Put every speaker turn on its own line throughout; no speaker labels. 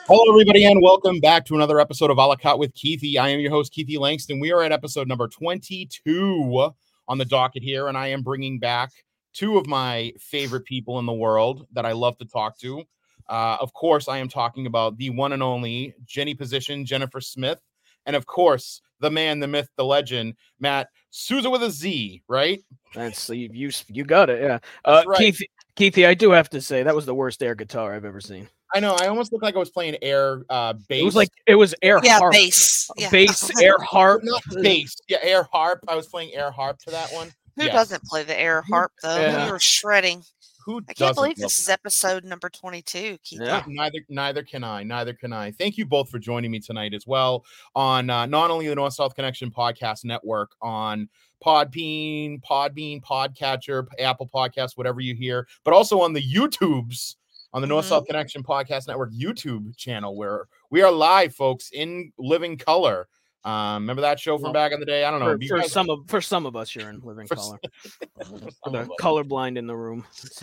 Hello, everybody, and welcome back to another episode of A La Carte with Keithy. I am your host, Keithy Langston. We are at episode number 22 on the docket here, and I am bringing back two of my favorite people in the world that I love to talk to. Of course, I am talking about the one and only Jenny Position, Jennifer Smith, and of course, the man, the myth, the legend, Matt Souza with a Z, right?
That's you got it, yeah.
Right.
Keithy, I do have to say that was the worst air guitar I've ever seen.
I know. I almost looked like I was playing air bass.
It was air harp.
Bass. Yeah.
Bass, air harp.
Not bass. Yeah, air harp. I was playing air harp to that one.
Who doesn't play the air harp, though?
Yeah.
We were shredding. I can't believe this is episode number 22, Keith.
Yeah.
Neither can I. Thank you both for joining me tonight as well on not only the North-South Connection Podcast Network, on Podbean, Podcatcher, Apple Podcasts, whatever you hear, but also on the YouTubes, on the North-South Connection Podcast Network YouTube channel, where we are live, folks, in living color. Remember that show from back in the day? I don't know.
For some of us, you're in living color. The colorblind in the room. So.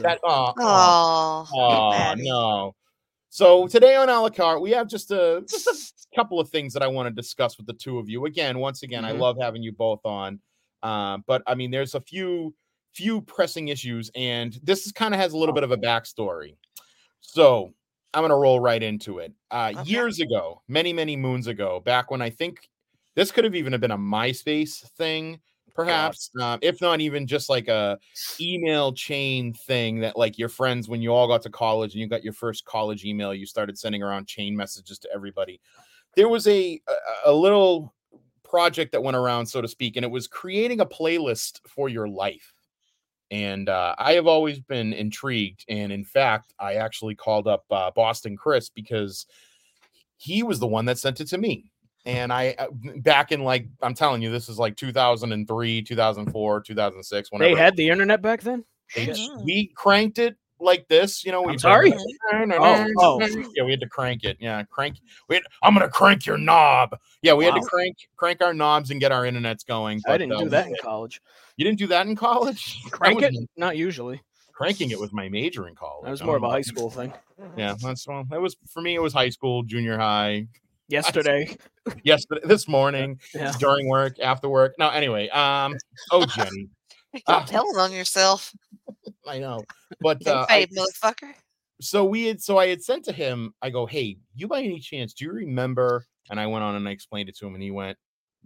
No. So today on A La Carte, we have just a couple of things that I want to discuss with the two of you. Once again, I love having you both on. But I mean, there's a few pressing issues, and this kind of has a little bit of a backstory. So I'm going to roll right into it. Years ago, many moons ago, back when I think this could have even been a MySpace thing, perhaps, if not even just like a email chain thing that like your friends, when you all got to college and you got your first college email, you started sending around chain messages to everybody. There was a little project that went around, so to speak, and it was creating a playlist for your life. And I have always been intrigued. And in fact, I actually called up Boston Chris because he was the one that sent it to me. And I, back in like, I'm telling you, this is like 2003, 2004, 2006. Whenever
they had the internet back then?
We cranked it like this, you know.
I'm sorry?
Yeah, we had to crank it. Yeah, I'm going to crank your knob. Yeah, we had to crank our knobs and get our internets going.
But, I didn't do that in college.
You didn't do that in college?
Crank it? Not usually.
Cranking it was my major in college.
That was more of a high school thing.
Yeah, it was for me. It was high school, junior high.
Yesterday,
this morning, during work, after work. No, anyway. Jenny,
you're telling on yourself.
I know, but
motherfucker.
So I had sent to him. I go, hey, you by any chance do you remember? And I went on and I explained it to him, and he went,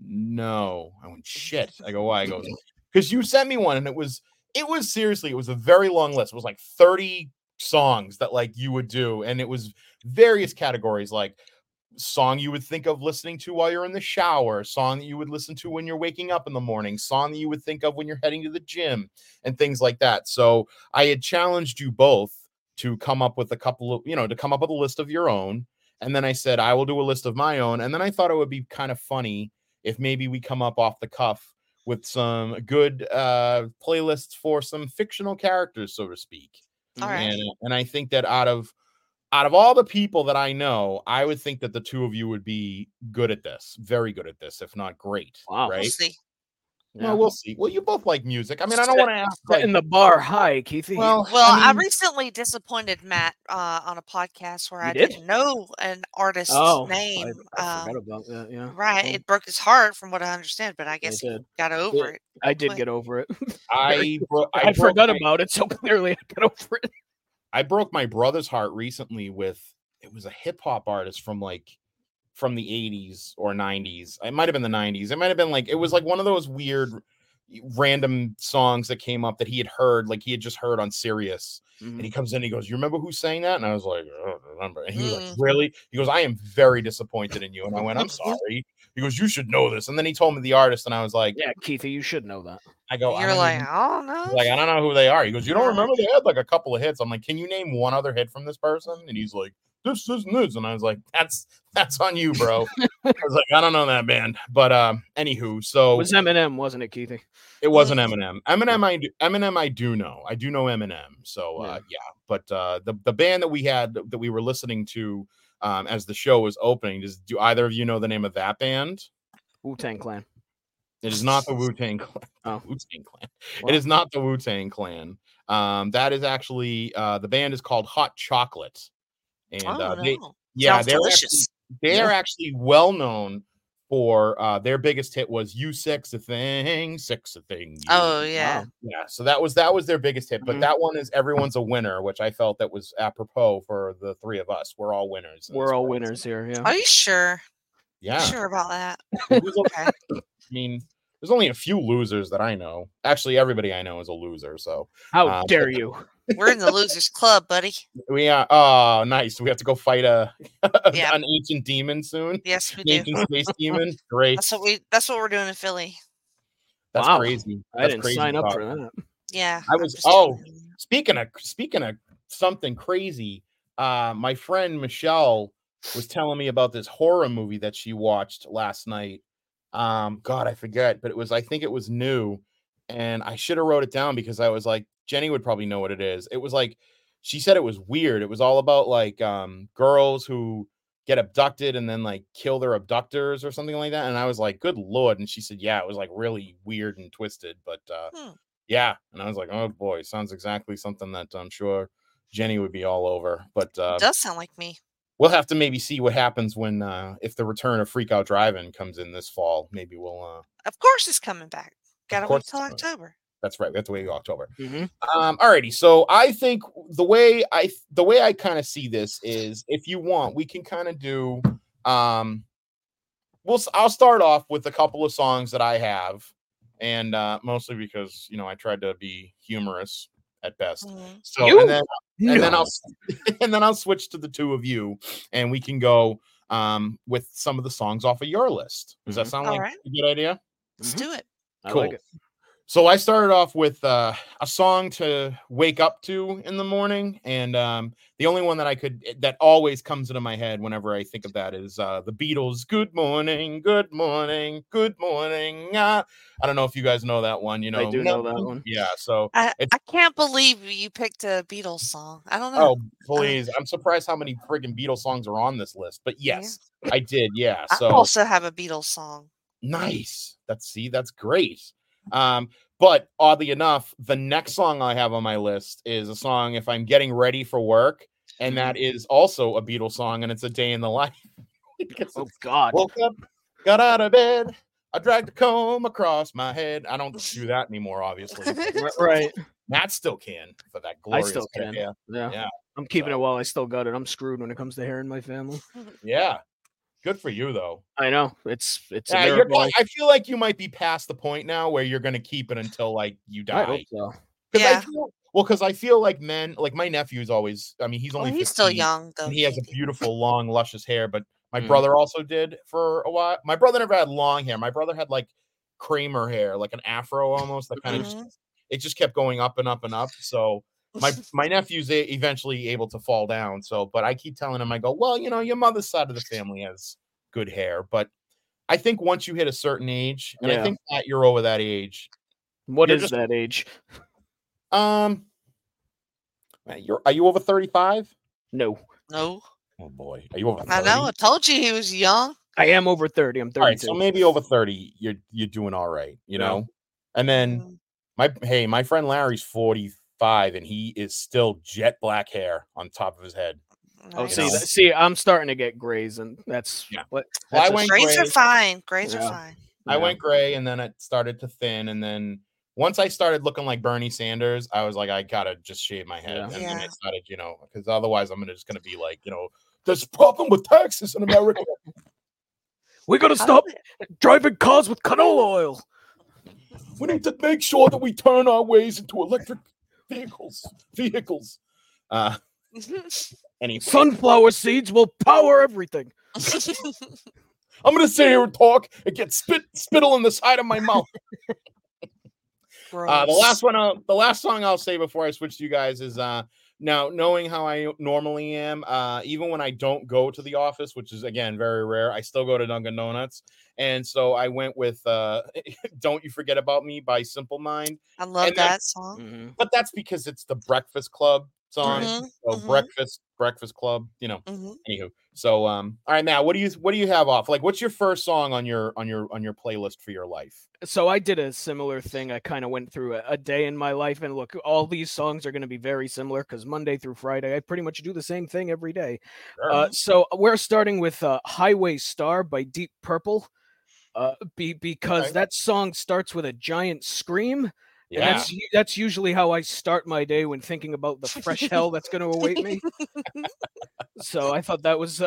no. I went, shit. I go, why? I go, because you sent me one, and it was seriously, it was a very long list. It was like 30 songs that like you would do, and it was various categories, like song you would think of listening to while you're in the shower, song that you would listen to when you're waking up in the morning, song that you would think of when you're heading to the gym, and things like that. So I had challenged you both to come up with a list of your own. And then I said, I will do a list of my own. And then I thought it would be kind of funny if maybe we come up off the cuff with some good playlists for some fictional characters, so to speak.
All right.
And I think that out of all the people that I know, I would think that the two of you would be good at this, very good at this, if not great.
Wow.
Right?
We'll see.
Yeah. Well, we'll see. Well, you both like music. I mean, I don't want to ask.
Setting the bar high, Keithy.
Well, I recently disappointed Matt on a podcast where I didn't know an artist's name.
I forgot about that. Yeah.
Right. It broke his heart, from what I understand, but I guess he got over it.
I did get over it.
I
forgot about it, so clearly I got over it.
I broke my brother's heart recently with, it was a hip hop artist from the 80s or 90s. It might have been the 90s. It might have been it was like one of those weird random songs that came up that he had heard, like he had just heard on Sirius. Mm-hmm. And he comes in, he goes, you remember who sang that? And I was like, I don't remember. And he was like, really? He goes, I am very disappointed in you. And I went, I'm sorry. He goes, you should know this. And then he told me the artist, and I was like,
yeah, Keithy, you should know that.
I go,
I don't know.
Like, I don't know who they are. He goes, you don't remember? They had like a couple of hits. I'm like, can you name one other hit from this person? And he's like, this. And I was like, that's on you, bro. I was like, I don't know that band. But anywho, so
it was Eminem, wasn't it, Keithy?
It wasn't Eminem. Eminem I do know. I do know Eminem. So yeah. But the band that we were listening to as the show was opening, do either of you know the name of that band?
Wu-Tang Clan.
It is not the Wu-Tang Clan. Wu-Tang Clan. Wow. It is not the Wu-Tang Clan. That is actually the band is called Hot Chocolate. And Yeah,
Sounds delicious.
They're actually well known for their biggest hit was "You Sex a Thing, Sex a Thing."
Oh yeah,
wow. Yeah. So that was their biggest hit, but that one is "Everyone's a Winner," which I felt that was apropos for the three of us. We're all winners.
We're all winners here. Yeah.
Are you sure?
Yeah.
Sure about that?
Okay. I mean, there's only a few losers that I know. Actually, everybody I know is a loser. So
how dare you?
We're in the losers club, buddy.
We are. Oh, nice. We have to go fight an ancient demon soon.
Yes, we do.
Ancient space demon. Great.
That's what we're doing in Philly.
That's crazy.
I didn't sign up for that.
Yeah.
I was. Speaking of something crazy, my friend Michelle was telling me about this horror movie that she watched last night. God, I forget, but I think it was new, and I should have wrote it down because I was like, Jenny would probably know what it is. It was like, she said it was weird. It was all about like girls who get abducted and then like kill their abductors or something like that. And I was like, good Lord. And she said, yeah, it was like really weird and twisted, but yeah. And I was like, oh boy, sounds exactly something that I'm sure Jenny would be all over. But
it does sound like me.
We'll have to maybe see what happens when if the return of Freak Out Drive-In comes in this fall. Maybe we'll
of course it's coming back. Gotta wait till October.
That's right. We have to wait till October. Alrighty. So I think the way I kind of see this is, if you want, we can kind of do I'll start off with a couple of songs that I have, and mostly because I tried to be humorous at best. So and then I'll switch to the two of you, and we can go with some of the songs off of your list. Does that sound like a good idea?
Let's do it.
Cool. I like it. So I started off with a song to wake up to in the morning, and the only one that always comes into my head whenever I think of that is the Beatles' "Good Morning, Good Morning, Good Morning." I don't know if you guys know that one.
I do know that one.
Yeah. So
I can't believe you picked a Beatles song. I don't know.
Oh, please! I'm surprised how many friggin' Beatles songs are on this list. But yes, I did. Yeah. So
I also have a Beatles song.
Nice. That's great. But oddly enough, the next song I have on my list is a song if I'm getting ready for work, and that is also a Beatles song, and it's "A Day in the Life."
Oh God!
Woke up, got out of bed, I dragged a comb across my head. I don't do that anymore, obviously.
Right.
Matt still can for that glorious.
I still can.
Yeah.
I'm keeping it while I still got it. I'm screwed when it comes to hair in my family.
Yeah. Good for you, though.
I know it's.
I feel like you might be past the point now where you're going to keep it until like you die.
I hope so.
Yeah.
Because I feel like men, like my nephew's always. I mean, he's only.
He's still young though.
And he has a beautiful, long, luscious hair. But my brother also did for a while. My brother never had long hair. My brother had like Kramer hair, like an afro almost. That kind of it just kept going up and up and up. So. My nephew's eventually able to fall down. So, but I keep telling him, I go, well, your mother's side of the family has good hair, but I think once you hit a certain age, and I think that you're over that age.
What is that age?
Are you over 35?
No.
Oh
boy, are you over 30?
I know. I told you he was young.
I am over 30. I'm 32.
All right, so maybe over 30, you're doing all right, know. And then my friend Larry's 45, and he is still jet black hair on top of his head.
Oh, see, I'm starting to get grays, and that's what.
Grays are fine. Grays are fine.
I went gray, and then it started to thin, and then once I started looking like Bernie Sanders, I was like, I gotta just shave my head, and then I started, because otherwise I'm just gonna be like, there's a problem with taxes in America.
We gotta stop driving cars with canola oil.
We need to make sure that we turn our ways into electric vehicles. Anyway.
Sunflower seeds will power everything.
I'm gonna sit here and talk and get spittle in the side of my mouth. The last song I'll say before I switch to you guys is now, knowing how I normally am, even when I don't go to the office, which is again very rare, I still go to Dunkin' Donuts. And so I went with "Don't You Forget About Me" by Simple Mind.
I love that song.
But that's because it's the Breakfast Club song. So Breakfast Club, you know.
Mm-hmm.
Anywho, so all right, Matt, what do you have off? Like, what's your first song on your playlist for your life?
So I did a similar thing. I kind of went through a day in my life, and look, all these songs are going to be very similar because Monday through Friday, I pretty much do the same thing every day.
Sure.
So we're starting with Highway Star by Deep Purple, because that song starts with a giant scream.
Yeah.
And that's usually how I start my day when thinking about the fresh hell that's going to await me. So I thought that was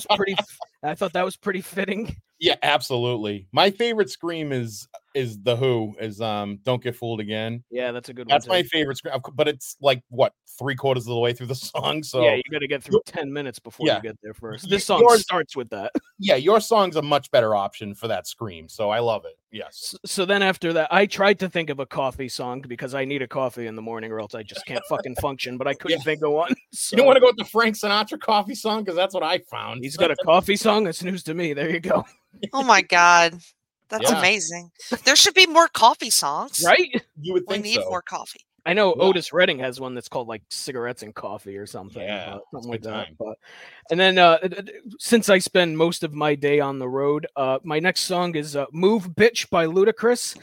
pretty fitting.
Yeah, absolutely. My favorite scream is The Who, is Don't Get Fooled Again.
Yeah, that's a good one.
That's my favorite scream, but it's like what, 3/4 of the way through the song. So
yeah, you got to get through 10 minutes before you get there first. This song starts with that.
Yeah, your song's a much better option for that scream, so I love it. Yes.
So then after that, I tried to think of a coffee song because I need a coffee in the morning or else I just can't fucking function, but I couldn't think of one. So.
You don't want to go with the Frank Sinatra coffee song? Because that's what I found.
He's got a coffee song? That's news to me. There you go.
Oh my God. That's amazing. There should be more coffee songs.
Right?
You would think
we need more coffee.
I know Otis Redding has one that's called like Cigarettes and Coffee or something.
Yeah,
something like that. But, and then since I spend most of my day on the road, my next song is Move Bitch by Ludacris.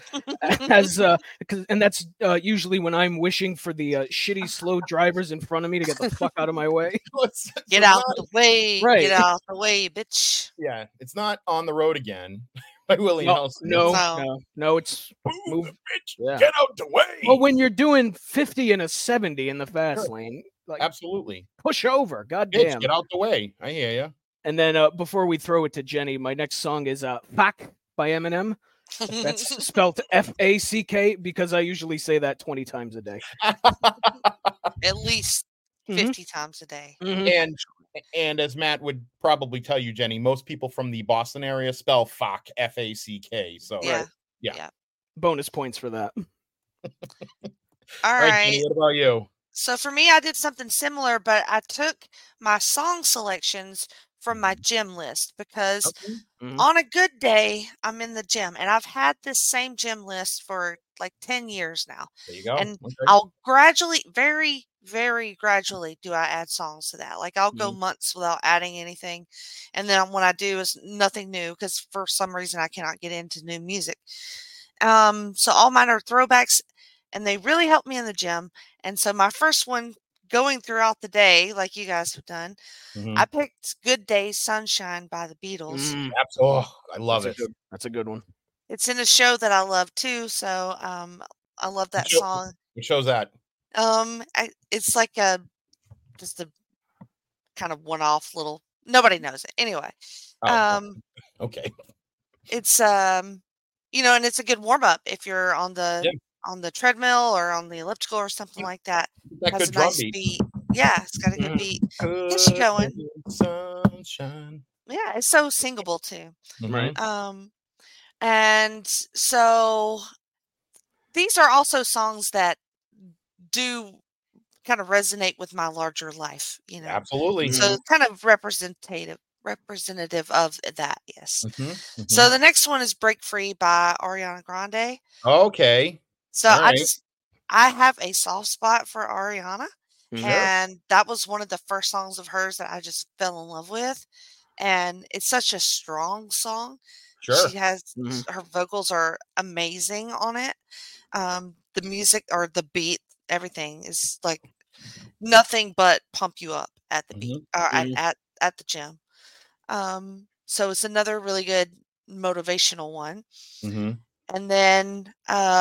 And that's usually when I'm wishing for the shitty slow drivers in front of me to get the fuck out of my way.
Get out the way.
Right.
Get out the way, bitch.
Yeah, it's not On the Road Again by Willie Nelson.
No, it's
Move Bitch. Yeah. Get out the way.
Well, when you're doing 50 and a 70 in the fast lane, like
absolutely
push over. God
Bitch,
damn.
Get out the way. I hear you.
And then before we throw it to Jenny, my next song is Fack by Eminem. That's spelled F-A-C-K because I usually say that 20 times a day.
At least 50 times a day.
Mm-hmm. And as Matt would probably tell you, Jenny, most people from the Boston area spell Fack, F-A-C-K. So yeah.
Bonus points for that.
All right.
Jenny, what about you?
So for me, I did something similar, but I took my song selections from my gym list because on a good day, I'm in the gym, and I've had this same gym list for like 10 years now.
There you go.
And I'll gradually, very, very gradually do I add songs to that. Like I'll go months without adding anything. And then when I do, is nothing new because for some reason I cannot get into new music. So all mine are throwbacks, and they really help me in the gym. And so my first one going throughout the day, like you guys have done, I picked Good Day Sunshine by the Beatles.
Absolutely. I love it.
That's a good one.
It's in a show that I love too. So I love that song.
What show's that?
It's like just a kind of one-off little, nobody knows it. Anyway.
Okay.
It's and it's a good warm-up if you're on the treadmill or on the elliptical or something like that.
That
has a nice beat. Yeah, it's got a good beat. Gets you going.
Sunshine.
Yeah, it's so singable too.
Right.
And so these are also songs that do kind of resonate with my larger life,
Absolutely.
So kind of representative of that, yes. So the next one is Break Free by Ariana Grande.
Okay.
So I have a soft spot for Ariana. And that was one of the first songs of hers that I just fell in love with. And it's such a strong song.
Sure.
She has her vocals are amazing on it. The music or the beat, everything is like nothing but pump you up at the beat or at the gym. So it's another really good motivational one. And then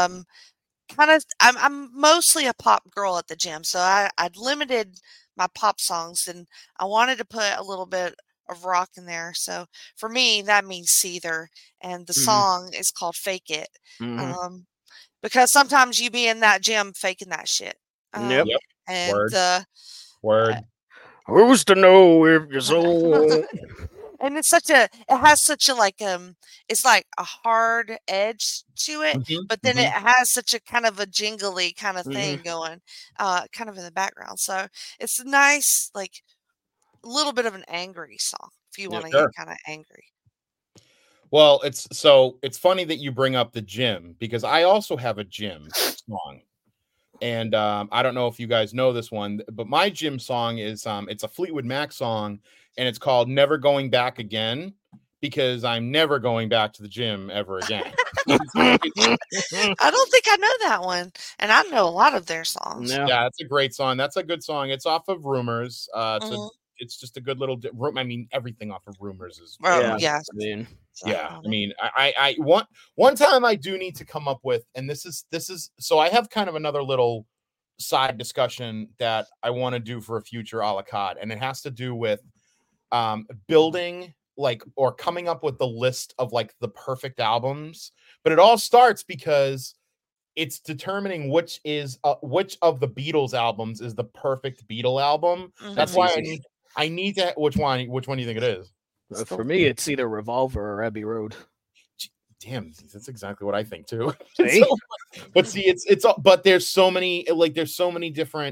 I'm mostly a pop girl at the gym, so I'd limited my pop songs, and I wanted to put a little bit of rock in there. So for me, that means Seether, and the song is called "Fake It," because sometimes you be in that gym faking that shit.
Yep.
And
Word.
Who's to know if you're so?
And it has such a it's like a hard edge to it, but then it has such a kind of a jingly kind of thing going, kind of in the background. So it's a nice, like a little bit of an angry song if you want to get kind of angry.
Well, it's funny that you bring up the gym because I also have a gym song. And I don't know if you guys know this one, but my gym song is it's a Fleetwood Mac song, and it's called "Never Going Back Again," because I'm never going back to the gym ever again.
I don't think I know that one, and I know a lot of their songs.
Yeah, it's a great song. That's a good song. It's off of Rumors.
Mhm.
It's just a good little. I mean, everything off of Rumors is.
Well, yeah.
I mean,
Yeah, I mean, I one time I do need to come up with, and this is so I have kind of another little side discussion that I want to do for a future a la carte, and it has to do with building like or coming up with the list of like the perfect albums. But it all starts because it's determining which of the Beatles albums is the perfect Beatle album.
Mhm.
That's why I need to. Which one do you think it is?
for me, it's either Revolver or Abbey Road.
Damn, that's exactly what I think too.
See?
But see, it's but there's so many different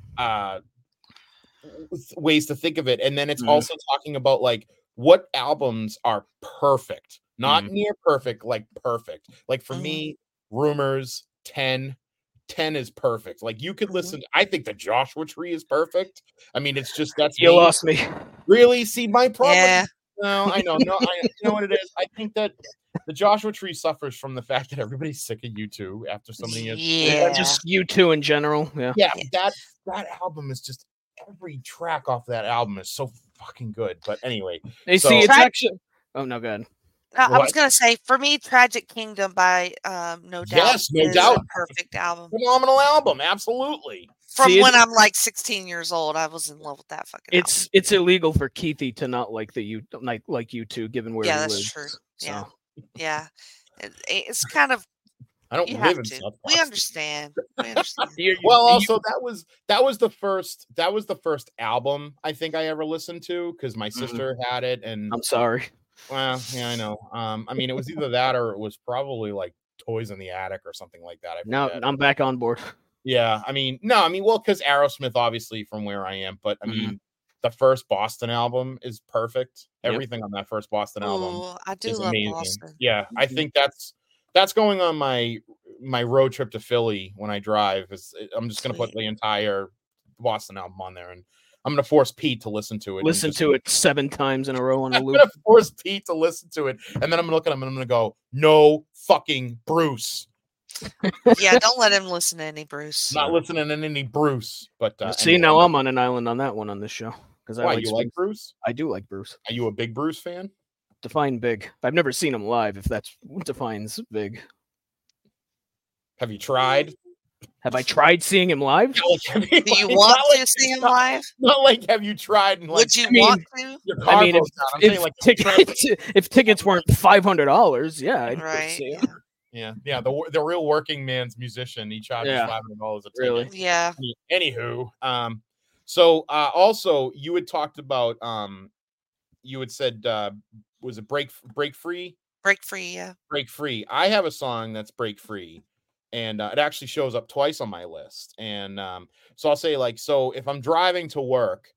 ways to think of it, and then it's also talking about like what albums are perfect, not near perfect, like perfect. Like for me, Rumors 10 is perfect. Like you could listen. I think the Joshua Tree is perfect. I mean, it's just that's
You
me.
lost me.
Really? See, my problem.
Yeah.
No, I know. No, you know what it is. I think that the Joshua Tree suffers from the fact that everybody's sick of U2 after so many years.
Yeah.
Just U2 in general. Yeah.
Yeah, that album is just every track off that album is so fucking good. But anyway,
They
so-
see it's
Track-
actually. Oh no, go ahead.
I was
What?
gonna say, for me, Tragic Kingdom by No Doubt.
Yes, No
is
Doubt.
a perfect album.
phenomenal album, absolutely.
From
See,
when I'm like 16 years old, I was in love with that fucking album.
It's illegal for Keithy to not like like U2, given where
Yeah,
he
that's
lives.
true.
So.
Yeah. Yeah. It's kind of
I don't
you
live
have
in
to.
South
We
Boston.
understand. We understand.
Well, also that was the first album I think I ever listened to because my sister had it, and
I'm sorry.
well, yeah, I know. I mean, it was either that or it was probably like Toys in the Attic or something like that. I
Now
forget.
I'm back on board.
Yeah, I mean, well, because Aerosmith, obviously, from where I am, but I mean, the first Boston album is perfect.
Yep.
Everything on that first Boston album
Ooh, I do
is
love
amazing.
Boston.
Yeah, I think that's going on my road trip to Philly when I drive. I'm just gonna put the entire Boston album on there, and I'm gonna force Pete to listen to it.
Listen to it 7 times in a row on a
I'm
loop.
gonna force Pete to listen to it, and then I'm gonna look at him and I'm gonna go, "No fucking Bruce."
Yeah, don't let him listen to any Bruce.
Not listening to any Bruce, but
See,
anyway.
now I'm on an island on that one on this show because
Why you like Bruce?
I do like Bruce.
Are you a big Bruce fan?
Define big. I've never seen him live. If that's what defines big.
Have you tried?
Have I tried seeing him live?
Do you want to see him live?
Not like have you tried and like
Would you
I mean,
want to?
your car
I mean,
broke down. I'm saying
If,
like
if tickets weren't $500, yeah, I'd go
Right.
see
Yeah.
him.
yeah, the real working man's musician. He charges
Yeah.
$500 a ticket.
Really?
Yeah.
Anywho, so also you had talked about you had said was it break free?
Break free. Yeah.
Break free. I have a song that's break free, and it actually shows up twice on my list. And so I'll say like, so if I'm driving to work,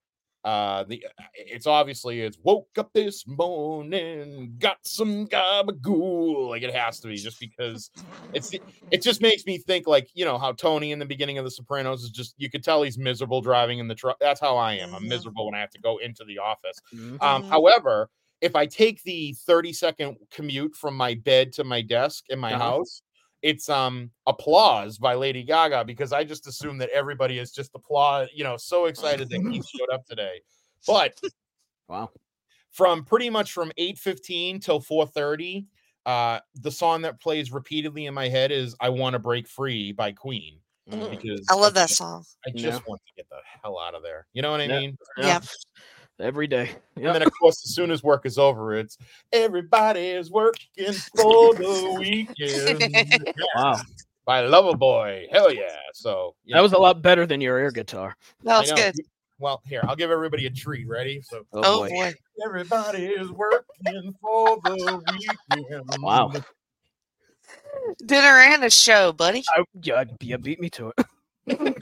it's woke up this morning, got some gabagool. Like it has to be just because it just makes me think like, you know, how Tony in the beginning of The Sopranos is just, you could tell he's miserable driving in the truck. That's how I am. I'm miserable when I have to go into the office. However, if I take the 30-second commute from my bed to my desk in my house, it's Applause by Lady Gaga, because I just assume that everybody is just so excited that he showed up today. But
wow,
from 8:15 till 4:30, the song that plays repeatedly in my head is I Want to Break Free by Queen. Because
I love that song.
I just want to get the hell out of there. You know what I mean?
Yeah.
Every day.
And then, of course, as soon as work is over, it's everybody is working for the weekend.
Wow.
By Loverboy. Hell yeah. So
That was a lot better than your air guitar.
That was good.
Well, here, I'll give everybody a treat. Ready? So
Oh boy.
everybody is working for the weekend.
Wow.
Dinner and a show, buddy.
Yeah, beat me to it.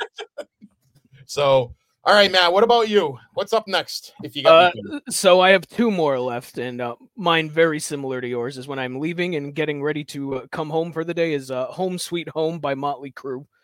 So, all right, Matt, what about you? What's up next? If you got anything?
So I have 2 more left, and mine very similar to yours is when I'm leaving and getting ready to come home for the day is Home Sweet Home by Motley Crue.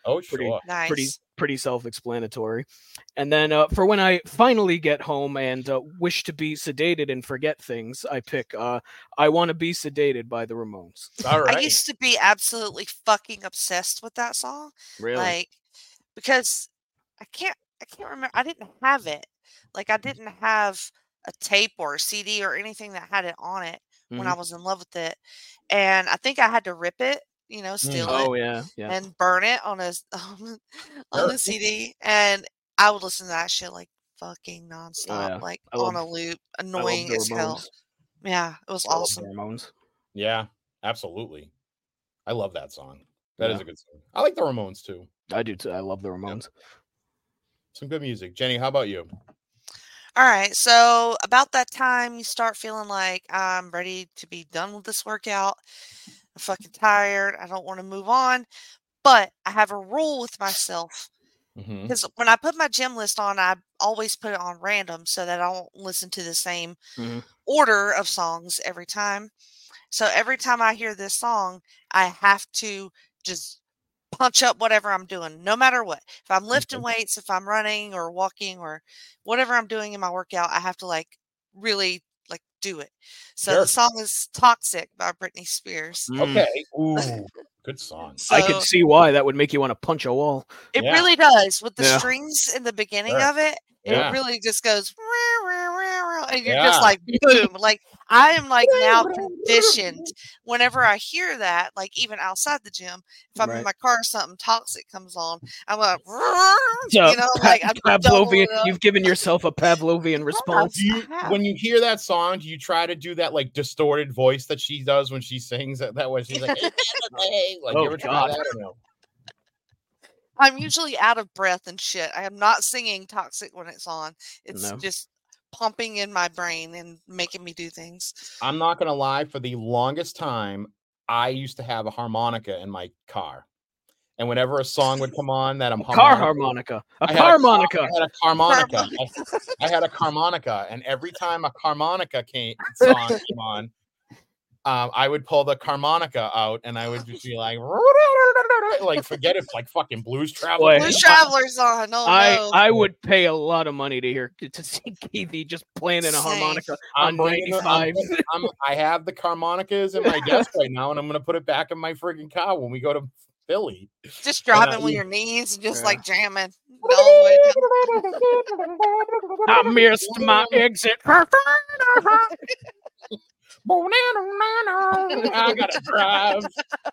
Oh,
Pretty
sure.
Nice.
pretty self-explanatory. And then for when I finally get home and wish to be sedated and forget things, I pick I Want to Be Sedated by the Ramones.
All
I
right.
used to be absolutely fucking obsessed with that song.
Really?
Like, because I can't remember. I didn't have it. Like, I didn't have a tape or a CD or anything that had it on it when I was in love with it. And I think I had to rip it, steal it
Oh yeah.
and burn it on a on a CD. And I would listen to that shit like fucking nonstop,
yeah.
like
I
on
love-
a loop,
I love
annoying
the
as hell.
Ramones.
Yeah, it was
I love
awesome.
the Ramones.
Yeah, absolutely. I love that song. That is
Yeah.
a good song. I like the Ramones too.
I do too. I love the Ramones.
Some good music. Jenny, how about you?
All right, so about that time, you start feeling like I'm ready to be done with this workout. I'm fucking tired. I don't want to move on. But I have a rule with myself
Mhm.
because when I put my gym list on, I always put it on random so that I don't listen to the same
Mhm.
order of songs every time. So every time I hear this song, I have to just punch up whatever I'm doing, no matter what. If I'm lifting weights, if I'm running or walking or whatever I'm doing in my workout, I have to really do it. So
Sure.
the song is Toxic by Britney Spears.
Okay. Ooh, good song.
I could
So
see why that would make you want to punch a wall.
it
Yeah.
really does with the
Yeah.
strings in the beginning
Sure.
of it.
Yeah.
It really just goes and you're
Yeah.
just like boom. Like I am now conditioned whenever I hear that, like even outside the gym, if I'm in
Right.
my car or something, Toxic comes on, I'm like
So,
like I'm
Pavlovian.
doubling up.
You've given yourself a Pavlovian response.
Do you, when you hear that song, do you try to do that like distorted voice that she does when she sings that way? She's like, hey, like,
Oh,
you ever try
God.
that or no?
I'm usually out of breath and shit. I am not singing Toxic when it's on. It's
No.
just pumping in my brain and making me do things.
I'm not gonna lie, for the longest time, I used to have a harmonica in my car. And whenever a song would come on that I'm
Car
harmonica,
harmonica. A
I had a
harmonica.
I had a harmonica. I had a harmonica, and every time a harmonica song came on, I would pull the harmonica out, and I would just be like forget if like fucking Blues Traveler.
Boy.
Blues Traveler's on. Oh no.
I would pay a lot of money to see Keithy just playing in a
Same.
harmonica
I'm
on
bringing
95.
I have the harmonicas in my desk right now, and I'm gonna put it back in my friggin' car when we go to Philly.
Just driving with your knees and just
Yeah.
like jamming. all the way down.
I missed my exit.
I gotta drive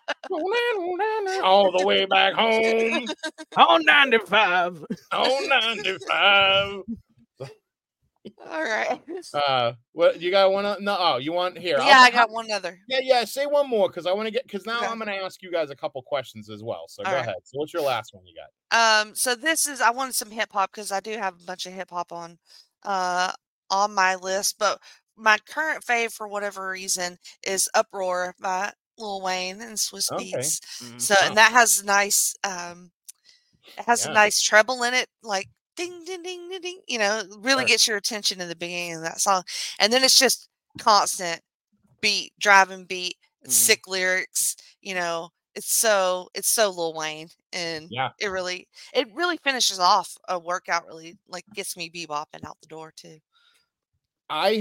all the way back home
On 95.
on 95.
All right.
What you got? One? No, oh, you want here?
Yeah, I got one other.
Yeah. Say one more because I want to get now
Okay.
I'm going to ask you guys a couple questions as well. So
All
go
right.
ahead. So what's your last one you got?
So this is I wanted some hip hop because I do have a bunch of hip hop on my list, but my current fave for whatever reason is Uproar by Lil Wayne and Swiss
Okay.
Beats.
Mhm.
So
Wow.
and that has nice it has a
Yeah.
nice treble in it, like ding ding ding ding ding, it really
Sure.
gets your attention in the beginning of that song. And then it's just constant beat, driving beat,
Mhm.
sick lyrics, it's so Lil Wayne, and
Yeah.
it really finishes off a workout. Really like gets me bebopping out the door too.
I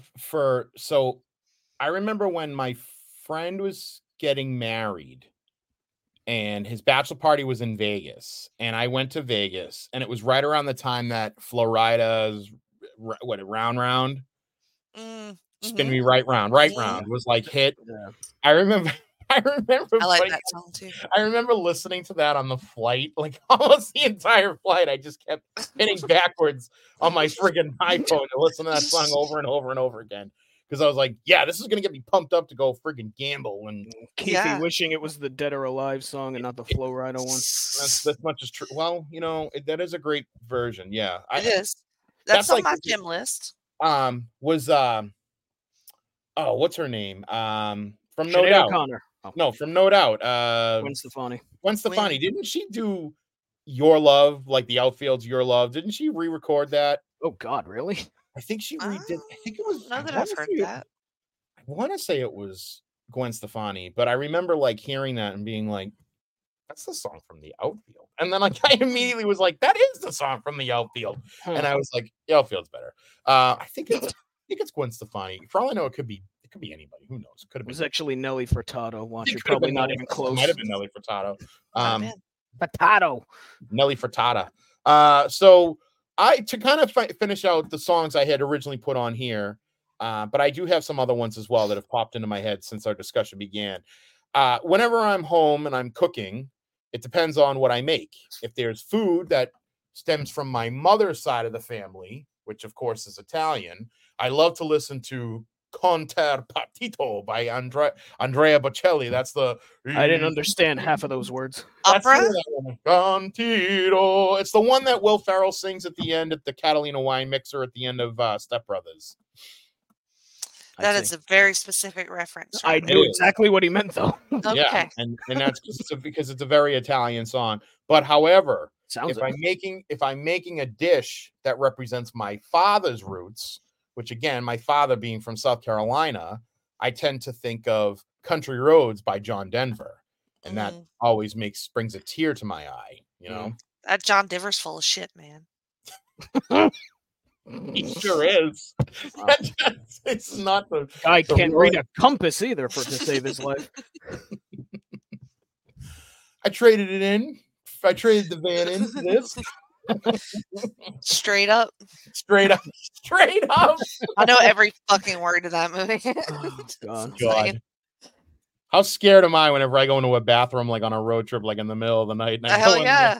remember when my friend was getting married and his bachelor party was in Vegas, and I went to Vegas, and it was right around the time that Florida's Round Round Spin
Mhm.
Me Right Round
Yeah.
Round was like hit.
Yeah.
I remember
I like
putting-
that song too.
I remember listening to that on the flight, like almost the entire flight. I just kept hitting backwards on my friggin' iPhone to listen to that song over and over and over again. Because I was like, yeah, this is gonna get me pumped up to go friggin' gamble. And
Keithy
Yeah.
wishing it was the Dead or Alive song and not the Flow Rider one.
that's much is true. Well, that is a great version. Yeah.
It is.
that's
That's on
like
my
the-
gym list.
Was what's her name? From No
Sinead
Doubt.
O'Connor. Oh,
No, from No Doubt.
Gwen Stefani.
Gwen Stefani, didn't she do Your Love, like the Outfield's Your Love? Didn't she re-record that?
Oh God, really?
I think she redid. I think it was.
I don't know that
I
I've
wanna
heard
say it-
that.
I want to say it was Gwen Stefani, but I remember like hearing that and being like, that's the song from The Outfield. And then like I immediately was like, that is the song from The Outfield. And I was like, The Outfield's better. I think it's Gwen Stefani. For all I know, it could be anybody. Who knows? Could have
It was
been.
actually Nelly Furtado. Watch, you're
It could have
probably
been
not
Nelly
even
Furtado. It
close.
might have been Nelly Furtado.
Furtado.
Nelly Furtado. So to kind of finish out the songs I had originally put on here, but I do have some other ones as well that have popped into my head since our discussion began. Whenever I'm home and I'm cooking, it depends on what I make. If there's food that stems from my mother's side of the family, which of course is Italian, I love to listen to Conter Partito by Andrea Bocelli. That's the
I didn't understand half of those words.
Opera?
Partito. It's the one that Will Ferrell sings at the end at the Catalina wine mixer at the end of Step Brothers.
That is a very specific reference.
I
Right?
knew exactly what he meant, though.
Okay.
Yeah, and that's because it's a very Italian song. But however,
Sounds
if I'm making a dish that represents my father's roots, which again, my father being from South Carolina, I tend to think of Country Roads by John Denver, and that always brings a tear to my eye. You know,
that John Denver's full of shit, man.
He sure is. It's not the
guy can't read a compass either to save his life.
I traded it in. I traded the van in for this.
Straight up.
Straight up.
I know every fucking word of that movie.
Oh,
God. How scared am I whenever I go into a bathroom like on a road trip, like in the middle of the night? And I
Hell yeah.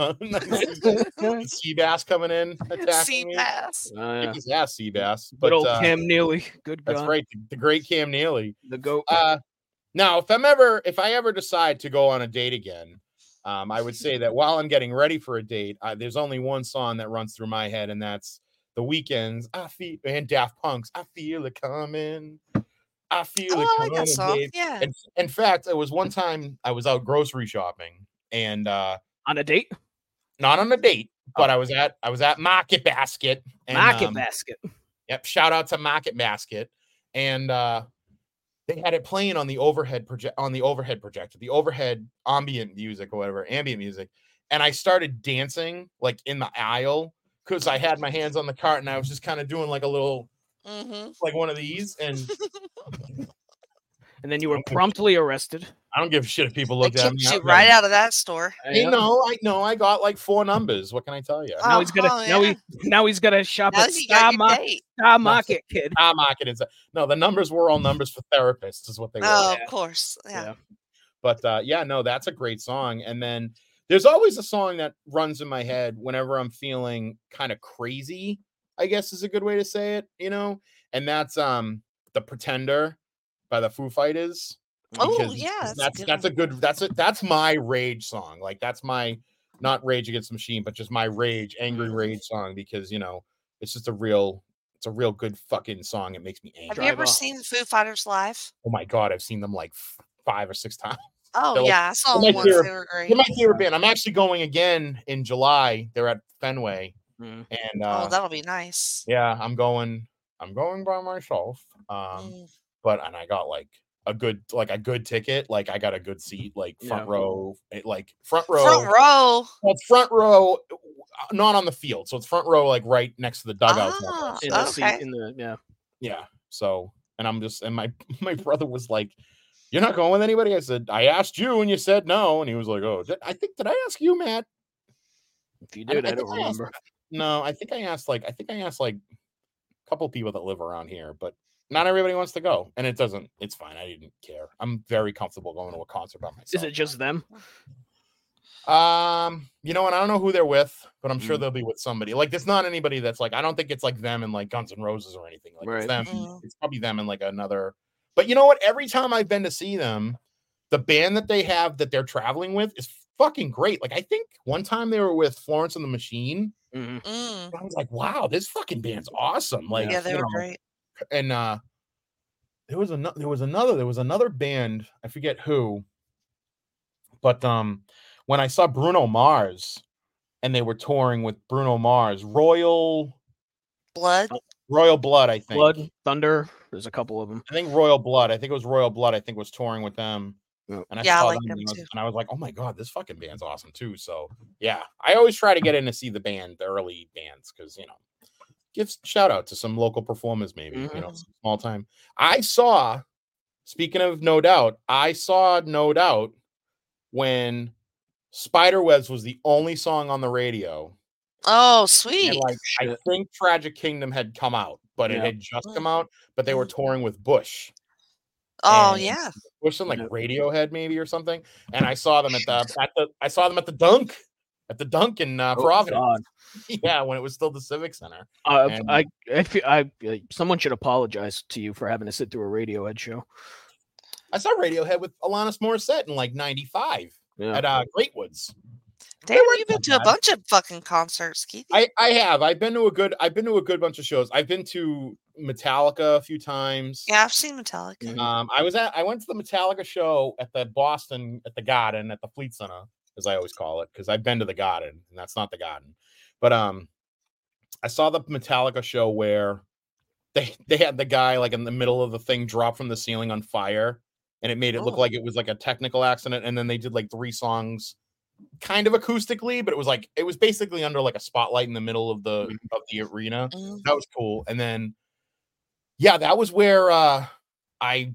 Sea bass coming in, attacking me.
Sea bass.
Kick his ass, sea bass.
Good old Cam Neely. Good guy.
That's right. The great Cam Neely.
The GOAT.
Now, if I ever decide to go on a date again, I would say that while I'm getting ready for a date, there's only one song that runs through my head, and that's The Weeknd's and Daft Punk's I Feel It Coming. I feel it coming,
that song.
babe.
Yeah.
And in fact, it was one time I was out grocery shopping and
on a date?
Not on a date, but I was at Market Basket. And,
Market Basket.
Yep. Shout out to Market Basket. And they had it playing on the overhead projector, the overhead ambient music or whatever, ambient music. And I started dancing like in the aisle because I had my hands on the cart and I was just kind of doing like a little like one of these, and
then you were promptly arrested.
I don't give a shit if people looked at me.
You right out of that store.
I got like 4 numbers. What can I tell you?
Now he's gonna now he's gonna shop at Star Market, kid.
Star Market is no. The numbers were all numbers for therapists, is what they were.
Oh, of course, yeah.
But that's a great song. And then there's always a song that runs in my head whenever I'm feeling kind of crazy, I guess is a good way to say it, and that's The Pretender by the Foo Fighters.
Oh yeah,
that's my rage song. Like that's my not Rage Against the Machine, but just my angry rage song, because it's just a real good fucking song. It makes me angry.
Have you ever seen the Foo Fighters live?
Oh my god, I've seen them like 5 or 6 times.
Oh yeah, I saw them once. They were great.
They're my favorite band. I'm actually going again in July. They're at Fenway. And
that'll be nice.
Yeah, I'm going by myself. But I got like a good ticket. Like I got a good seat, like front row. Front row. Well, it's front row, not on the field. So it's front row, like right next to the dugout. Yeah. So, and I'm just, and my brother was like, "You're not going with anybody?" I said, "I asked you and you said no." And he was like, "Oh, did I ask you, Matt?"
If you did, I don't remember.
No, I think I asked like a couple people that live around here, but not everybody wants to go, and it's fine. I didn't care. I'm very comfortable going to a concert by myself.
Is it just them?
And I don't know who they're with, but I'm sure they'll be with somebody. Like, there's not anybody that's like, I don't think it's like them and like Guns N' Roses or anything. Like it's them. It's probably them and like another. But you know what? Every time I've been to see them, the band that they have that they're traveling with is fucking great. Like I think one time they were with Florence and the Machine. I was like, wow, this fucking band's awesome. Like,
yeah, they were great.
And there was another band, I forget who, but when I saw Bruno Mars and they were touring with Bruno Mars, Royal Blood, I think.
Blood, Thunder. There's a couple of them.
I think Royal Blood. I think it was Royal Blood. I think was touring with them. And I
Yeah, I
saw
like
them,
them
and
too.
I was like, oh my God, this fucking band's awesome too. So yeah, I always try to get in to see the early bands, because, you know, give shout out to some local performers, maybe, you know, some small time. Speaking of No Doubt, I saw No Doubt when Spiderwebs was the only song on the radio.
Oh,
And
sweet.
like, I think Tragic Kingdom had come out, but it had just come out, but they were touring with Bush.
Oh,
And
yeah.
Bush and like Radiohead maybe or something. And I saw them at the Dunk in Providence.
God.
Yeah, when it was still the Civic Center.
I feel someone should apologize to you for having to sit through a Radiohead show.
I saw Radiohead with Alanis Morissette in like 95 at Great Woods.
Damn, you've been to a bunch of fucking concerts, Keith.
I have. I've been to a good bunch of shows. I've been to Metallica a few times.
Yeah, I've seen Metallica.
I went to the Metallica show at the Boston, at the Garden, at the Fleet Center, as I always call it, because I've been to the Garden, and that's not the Garden. But I saw the Metallica show where they had the guy like in the middle of the thing drop from the ceiling on fire, and it made it look like it was like a technical accident. And then they did like 3 songs kind of acoustically, but it was basically under like a spotlight in the middle of the arena. That was cool. And then that was where I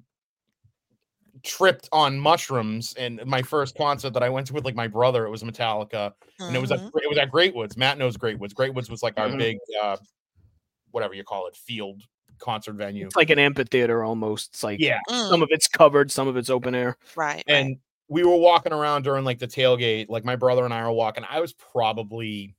tripped on mushrooms, and my first concert that I went to with like my brother, it was Metallica, and it was at Great Woods. Matt knows Great Woods. Great Woods was like our big whatever you call it, field concert venue.
It's like an amphitheater almost. It's like some of it's covered, some of it's open air.
Right.
And we were walking around during like the tailgate, like my brother and I were walking. I was probably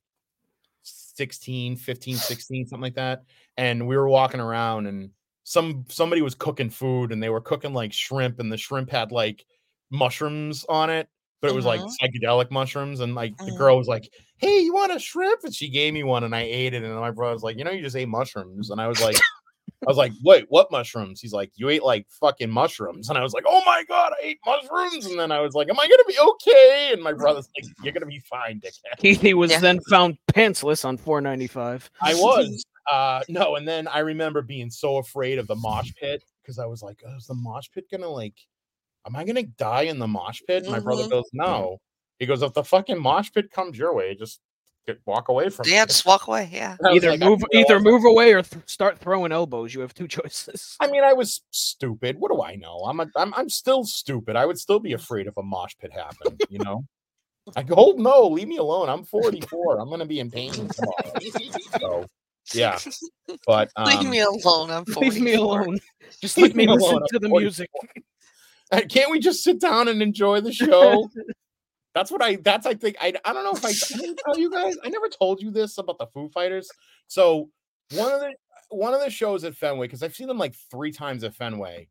15, 16, something like that. And we were walking around, and somebody was cooking food, and they were cooking like shrimp, and the shrimp had like mushrooms on it, but it was like psychedelic mushrooms. And like the girl was like, hey, you want a shrimp? And she gave me one, and I ate it. And my brother was like, you know, you just ate mushrooms. And I was like, wait, what mushrooms? He's like, you ate like fucking mushrooms. And I was like, oh my God, I ate mushrooms. And then I was like, am I going to be okay? And my brother's like, you're going to be fine, dickhead.
He was then found pantsless on 495.
I was. No, and then I remember being so afraid of the mosh pit, because I was like, oh, is the mosh pit going to like, am I going to die in the mosh pit? And my brother goes, no. He goes, if the fucking mosh pit comes your way, just walk away from it.
Yeah, just walk away. Yeah.
Either move away or start throwing elbows. You have 2 choices.
I mean, I was stupid. What do I know? I'm still stupid. I would still be afraid if a mosh pit happened, you know? I go, oh no, leave me alone. I'm 44. I'm gonna be in pain tomorrow. So yeah. But
leave me alone. I'm 44.
Leave me alone. Just let me listen to the music.
Can't we just sit down and enjoy the show? I think I don't know if I didn't tell you guys. I never told you this about the Foo Fighters. So one of the shows at Fenway, because I've seen them like 3 times at Fenway.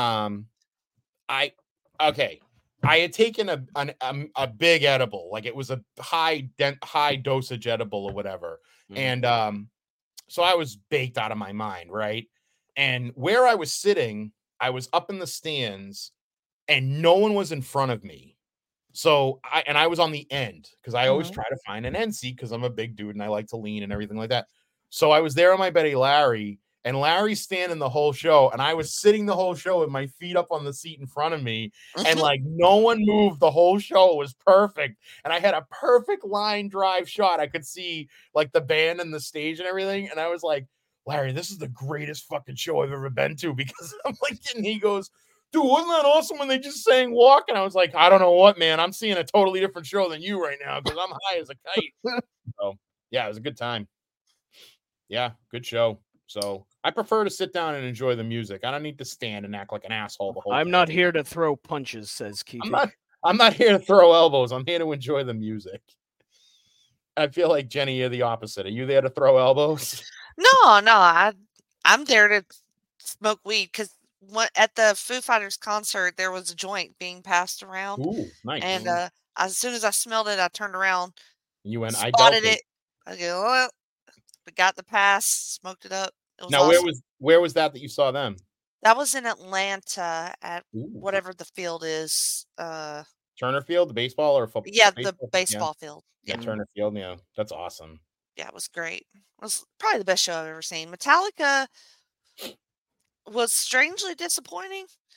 I had taken a big edible, like it was a high dosage edible or whatever, and so I was baked out of my mind, right? And where I was sitting, I was up in the stands, and no one was in front of me. So I was on the end, because I always try to find an end seat, because I'm a big dude and I like to lean and everything like that. So I was there on my buddy Larry, and Larry's standing the whole show, and I was sitting the whole show with my feet up on the seat in front of me, and like no one moved the whole show. It was perfect, and I had a perfect line drive shot. I could see like the band and the stage and everything, and I was like, Larry, this is the greatest fucking show I've ever been to, because I'm like, and he goes, dude, wasn't that awesome when they just sang Walk? And I was like, I don't know what, man. I'm seeing a totally different show than you right now, because I'm high as a kite. So, yeah, it was a good time. Yeah, good show. So I prefer to sit down and enjoy the music. I don't need to stand and act like an asshole the whole time.
I'm not here to throw punches, says Keith.
I'm not here to throw elbows. I'm here to enjoy the music. I feel like, Jenny, you're the opposite. Are you there to throw elbows?
No, I'm there to smoke weed, because at the Foo Fighters concert, there was a joint being passed around.
Ooh, nice.
And as soon as I smelled it, I turned around.
You went,
spotted it. I go, oh, got the pass, smoked it up. It was
now,
awesome.
where was that you saw them?
That was in Atlanta at whatever the field is.
Turner Field, the baseball or football?
Yeah, the baseball field.
Yeah, Turner Field. Yeah, that's awesome.
Yeah, it was great. It was probably the best show I've ever seen. Metallica was strangely disappointing.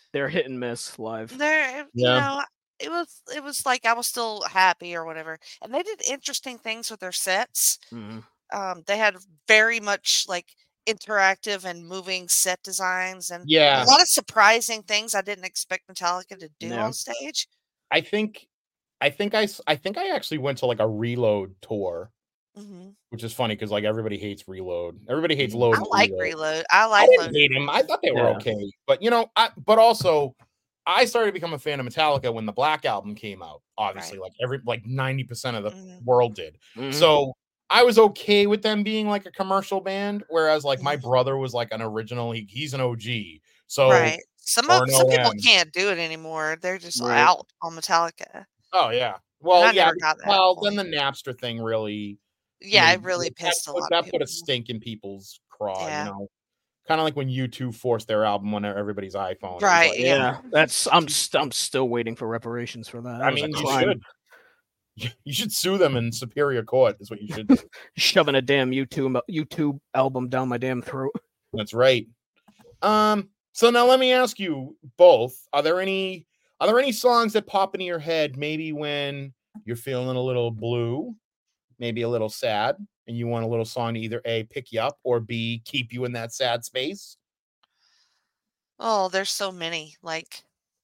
They're hit and miss live.
You know, it was like I was still happy or whatever. And they did interesting things with their sets. They had very much like interactive and moving set designs and a lot of surprising things I didn't expect Metallica to do on stage.
I think I actually went to like a Reload tour, which is funny because like everybody hates Reload. Everybody hates Load.
I like Reload. I
didn't hate them. I thought they were okay, but you know, but also I started to become a fan of Metallica when the Black Album came out. Obviously, like 90% of the world did. So I was okay with them being like a commercial band, whereas like my brother was like an original. He's an OG. So
some people can't do it anymore. They're just out on Metallica.
Oh yeah. Well, yeah. Well, then the Napster thing really.
Yeah, it really pissed a lot.
That put a stink in people's craw. You know, kind of like when U2 forced their album on everybody's iPhone.
Right.
Like,
yeah. I'm still waiting for reparations for that.
I mean, you should. You should sue them in Superior Court. Is what you should do.
Shoving a damn YouTube album down my damn throat.
That's right. So now let me ask you both: Are there any songs that pop into your head? Maybe when you're feeling a little blue, maybe a little sad, and you want a little song to either A, pick you up, or B, keep you in that sad space?
Oh, there's so many. Like.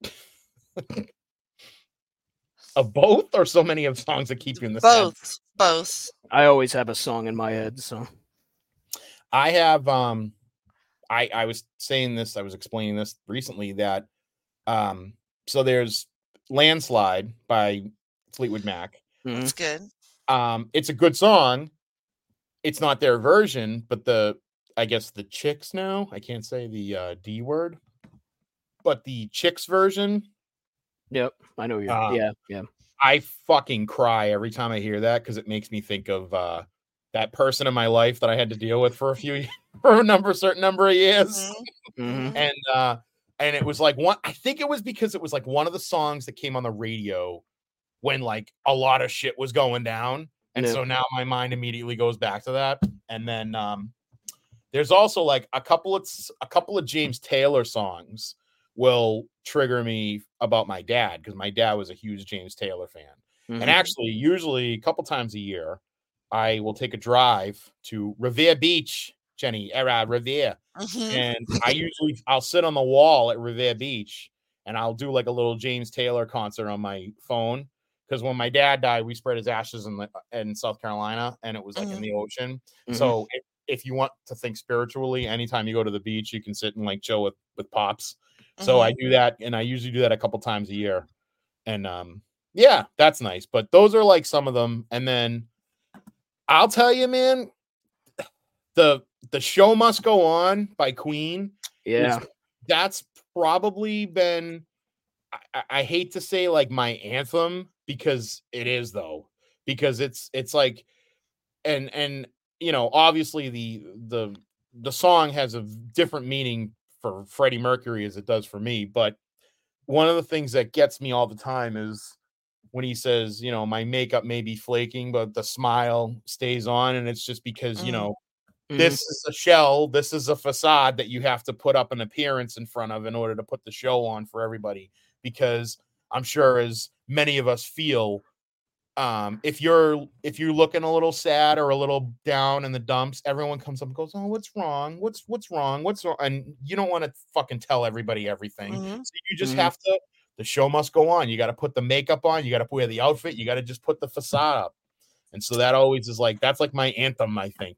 Of both, or so many of songs that keep you in the
both.
I always have a song in my head, so
I have I was saying this, I was explaining this recently that so there's Landslide by Fleetwood Mac.
That's good.
It's a good song. It's not their version, but I guess the Chicks now, I can't say the D word, but the Chicks version.
Yep, I know you're. Yeah.
I fucking cry every time I hear that because it makes me think of that person in my life that I had to deal with for a certain number of years, and it was like I think it was because it was like one of the songs that came on the radio when like a lot of shit was going down, and so now my mind immediately goes back to that, and then there's also like a couple of James Taylor songs will trigger me about my dad because my dad was a huge James Taylor fan. And actually, usually a couple times a year, I will take a drive to Revere Beach, Jenny, Revere. And I'll sit on the wall at Revere Beach and I'll do like a little James Taylor concert on my phone. Because when my dad died, we spread his ashes in South Carolina and it was like in the ocean. So if you want to think spiritually, anytime you go to the beach, you can sit and like chill with pops. So I do that, and I usually do that a couple times a year. And yeah, that's nice. But those are like some of them. And then I'll tell you, man, the Show Must Go On by Queen.
Yeah.
That's probably been, I hate to say like my anthem because it is though, because it's like, and you know, obviously the song has a different meaning for Freddie Mercury as it does for me. But one of the things that gets me all the time is when he says, you know, my makeup may be flaking, but the smile stays on. And it's just because, you know, this is a shell. This is a facade that you have to put up an appearance in front of in order to put the show on for everybody. Because I'm sure as many of us feel, if you're looking a little sad or a little down in the dumps, everyone comes up and goes, "Oh, what's wrong? What's wrong? What's wrong?" And you don't want to fucking tell everybody everything. So you just have to. The show must go on. You got to put the makeup on. You got to wear the outfit. You got to just put the facade up. And so that always is like that's like my anthem. I think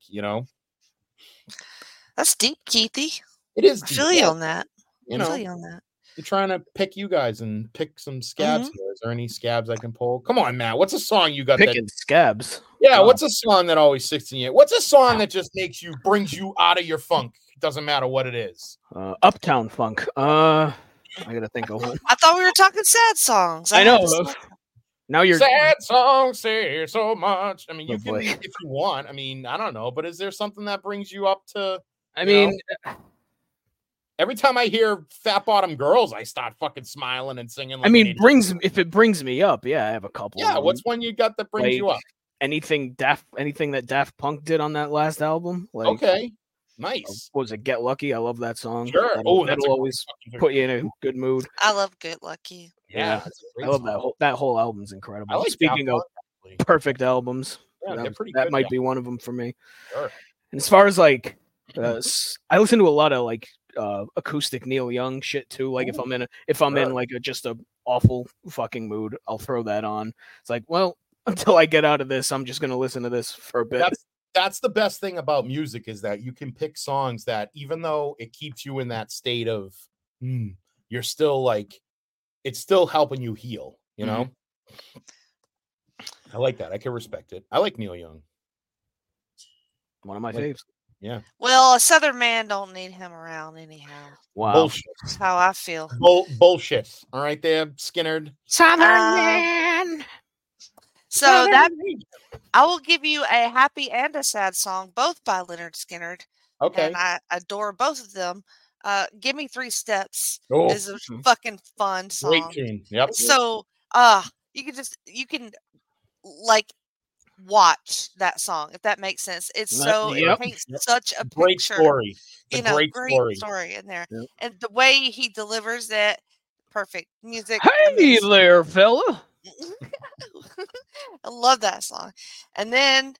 That's deep, Keithy.
It is.
I feel you on that.
I feel you on that. I'm trying to pick you guys and pick some scabs here. Is there any scabs I can pull? Come on, Matt. What's a song you got?
Picking scabs.
Yeah, what's a song that always sticks in you? What's a song that just brings you out of your funk? It doesn't matter what it is.
Uptown Funk. I gotta think of one.
I thought we were talking sad songs.
I know. Now you're
sad songs say so much. I mean, you can if you want. I mean, I don't know, but is there something that brings you up to?
I mean.
Every time I hear Fat Bottom Girls, I start fucking smiling and singing. Like
if it brings me up, yeah, I have a couple.
Yeah, what's one you got that brings you up?
Anything that Daft Punk did on that last album?
Okay. Nice.
What was it? Get Lucky. I love that song.
Sure.
That'll always put you in a good mood.
I love Get Lucky.
Yeah,
I love that whole album's incredible.
I like
Speaking of perfect albums,
they're pretty
that
good,
might be one of them for me.
Sure.
And as far as like, I listen to a lot of like acoustic Neil Young shit too. Like if I'm in like just a awful fucking mood, I'll throw that on. It's like, well, until I get out of this, I'm just gonna listen to this for a bit.
That's the best thing about music is that you can pick songs that even though it keeps you in that state of you're still like it's still helping you heal, you know? I like that. I can respect it. I like Neil Young.
One of my faves.
Yeah.
Well, a Southern man don't need him around anyhow.
Wow.
Bullshit.
That's how I feel.
Bullshit. All right there, Skinnerd.
Southern man.
So I will give you a happy and a sad song, both by Leonard Skinnerd.
Okay.
And I adore both of them. Give Me 3 Steps
Oh.
is a fucking fun song.
Great tune. Yep.
So you can like watch that song if that makes sense. It's it paints such a
great
picture.
Story.
Great story in there.
Yep.
And the way he delivers it, perfect music.
Hey there, fella.
I love that song. And then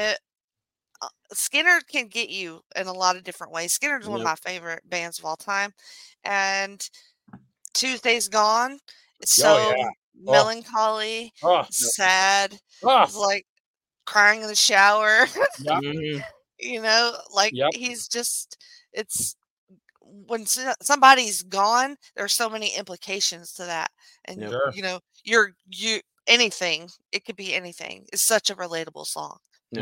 Skinner can get you in a lot of different ways. Skinner is one of my favorite bands of all time. And Tuesday's Gone. It's so melancholy, sad. It's like crying in the shower. You know, like he's just, it's when somebody's gone, there's so many implications to that. And you know, you anything, it could be anything. It's such a relatable song.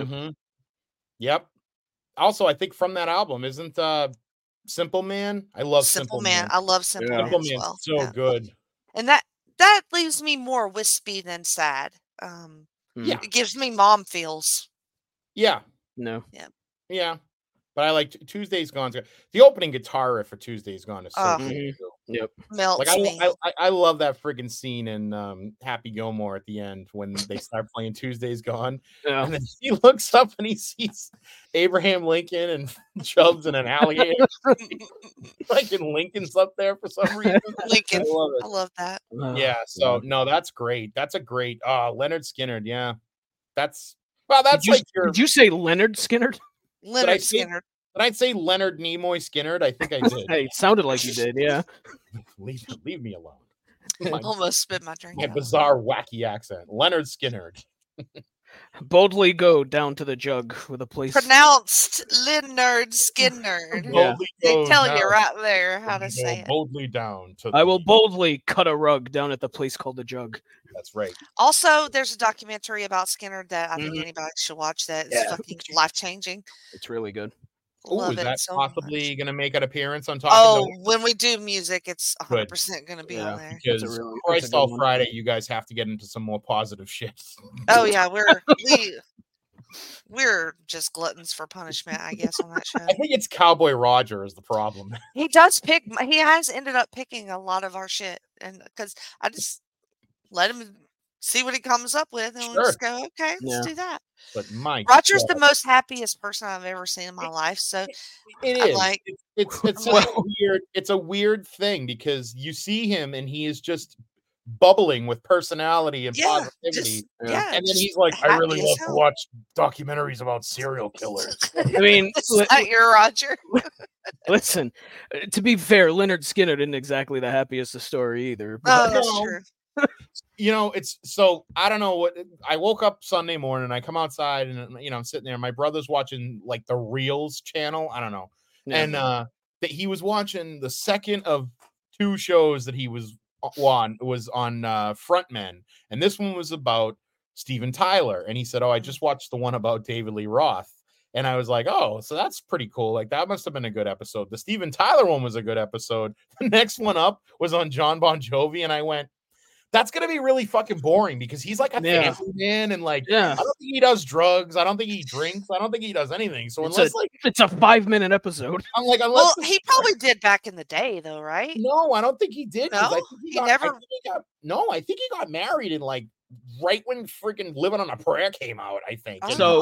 Yep. Also, I think from that album isn't Simple Man. I love Simple Man.
I love Simple Man as well.
So good.
And that leaves me more wispy than sad. It gives me mom feels.
Yeah.
No.
Yeah.
Yeah. But I like Tuesday's Gone. The opening guitar riff for Tuesday's Gone is so good.
Yep.
Melts
like
me.
I love that friggin' scene in Happy Gilmore at the end when they start playing Tuesday's Gone.
Yeah.
And then he looks up and he sees Abraham Lincoln and Chubbs and an alligator. Like in Lincoln's up there for some reason.
Lincoln.
I
love that.
Yeah. So no, that's great. That's a great Leonard Skinnerd. Yeah. That's like
Did you say Leonard Skinnerd?
Leonard Skinnerd.
Did I say Leonard Nimoy Skinnerd? I think I did.
Hey, it sounded like you did, yeah.
Leave me alone.
Almost spit my drink.
My bizarre, wacky accent. Leonard Skinnerd.
Boldly go down to the jug with a place.
Pronounced Leonard Skinnerd. They tell you right there how to say it.
Boldly down to.
I will boldly cut a rug down at the place called the Jug.
That's right.
Also, there's a documentary about Skinner that I think anybody should watch. That is fucking life changing.
It's really good.
Oh, is that
so
possibly going to make an appearance on Talking?
When we do music, it's 100% going to be on there.
Because Christ All Friday, you guys have to get into some more positive shit.
Oh yeah, we're just gluttons for punishment, I guess, on that show.
I think it's Cowboy Roger is the problem.
He has ended up picking a lot of our shit, and because I just let him see what he comes up with, and we'll just go, okay, let's do that.
But
Roger's the most happiest person I've ever seen in my life. So
it is. Like, it's a weird thing because you see him and he is just bubbling with personality and positivity. And then he's like, I really love to watch documentaries about serial killers.
I mean,
you're Roger.
Listen, to be fair, Leonard Skinner isn't exactly the happiest of story either.
But that's true.
You know, it's so I don't know what I woke up Sunday morning. I come outside and I'm sitting there. My brother's watching like the Reels channel. I don't know, and that he was watching the second of two shows that he was on Frontmen, and this one was about Steven Tyler. And he said, "Oh, I just watched the one about David Lee Roth." And I was like, "Oh, so that's pretty cool. Like that must have been a good episode." The Steven Tyler one was a good episode. The next one up was on John Bon Jovi, and I went, that's going to be really fucking boring because he's like a family man and like, I don't think he does drugs. I don't think he drinks. I don't think he does anything. So it's
a 5-minute episode.
I'm like,
he probably did back in the day though, right?
No, I don't think he did.
No,
I think he got married and like right when freaking Living on a Prayer came out, I think.
So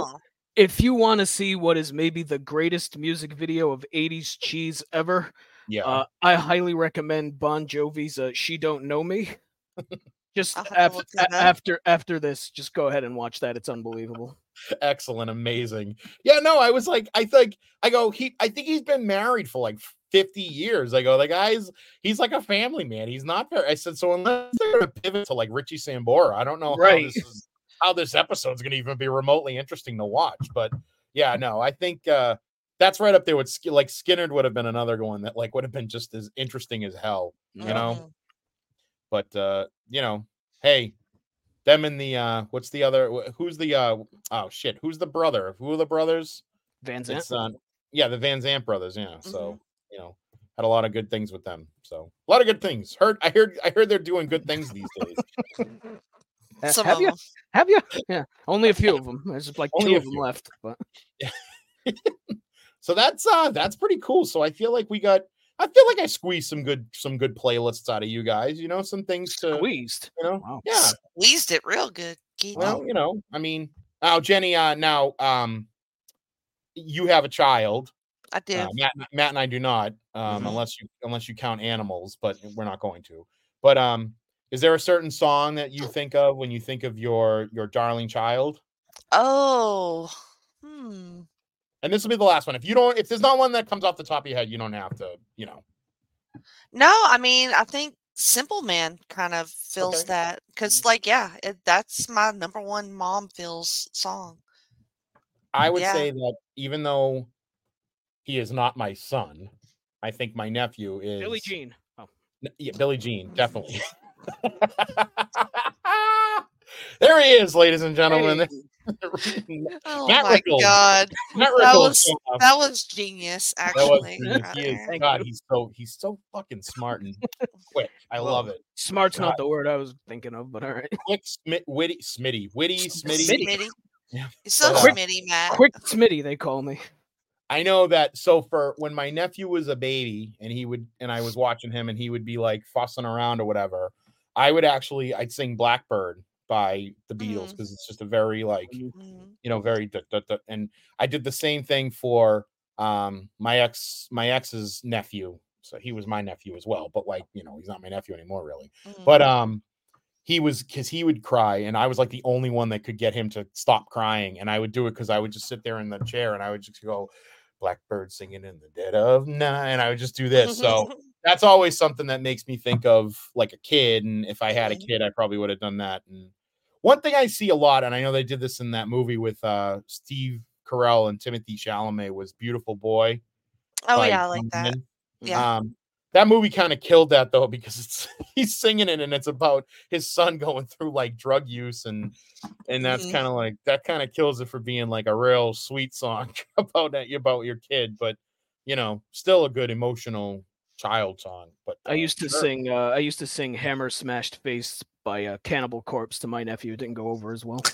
If you want to see what is maybe the greatest music video of 80s cheese ever,
Yeah.
I highly recommend Bon Jovi's "She Don't Know Me." Just
I'll have to look that up.
after this, just go ahead and watch that. It's unbelievable.
Excellent, amazing. Yeah, no, I was like, I think he's been married for like 50 years. I go, he's like a family man. He's not very. I said, so unless they're gonna pivot to like Richie Sambora, I don't know
Right.
how this episode's gonna even be remotely interesting to watch. But yeah, no, I think that's right up there with like Skinner would have been another one that like would have been just as interesting as hell, you know. But you know, hey, them and the what's the other? Who's the oh shit? Who's the brother? Who are the brothers?
Van Zandt.
It's yeah, the Van Zandt brothers. Yeah, so you know, had a lot of good things with them. So a lot of good things. I heard they're doing good things these days.
Have you?
Have you? Yeah, only a few of them. There's like
Only
two
a
of them
few.
left. But
so that's pretty cool. So I feel like I squeezed some good playlists out of you guys. You know, some things to
squeezed.
You know,
Wow.
yeah.
Squeezed it real good.
Well, you know, I mean, Jenny, now, you have a child.
I do.
Matt and I do not, unless you count animals, but we're not going to. But is there a certain song that you think of when you think of your darling child?
Oh,
And this will be the last one. If there's not one that comes off the top of your head, you don't have to, you know.
No, I mean, I think Simple Man kind of feels that because, like, yeah, that's my number one mom feels song.
I would say that even though he is not my son, I think my nephew is
Billie Jean. Oh,
yeah, Billie Jean, definitely. There he is, ladies and gentlemen.
Oh
Matt
my
Rickles.
God,
Matt
that
Rickles.
was genius. Actually,
He's so fucking smart and quick. I love it.
Smart's not the word I was thinking of, but all right.
Quick, witty, Smitty.
Yeah. He's so Smitty, Matt.
Quick Smitty, they call me.
I know that. So for when my nephew was a baby and I was watching him and he would be like fussing around or whatever, I'd sing Blackbird by the Beatles because it's just a very like, you know, very and I did the same thing for my ex's nephew. So he was my nephew as well, but like, you know, he's not my nephew anymore really. But he would cry and I was like the only one that could get him to stop crying, and I would do it because I would just sit there in the chair and I would just go, Blackbird singing in the dead of night, and I would just do this. So that's always something that makes me think of like a kid, and if I had a kid, I probably would have done that. And one thing I see a lot, and I know they did this in that movie with Steve Carell and Timothy Chalamet, was Beautiful Boy.
Oh yeah, I like that. Yeah.
That movie kind of killed that though, because he's singing it and it's about his son going through like drug use and that's kind of like that kind of kills it for being like a real sweet song about your kid, but you know, still a good emotional child song. But
I used to sing Hammer Smashed Face by Cannibal Corpse to my nephew. It didn't go over as well.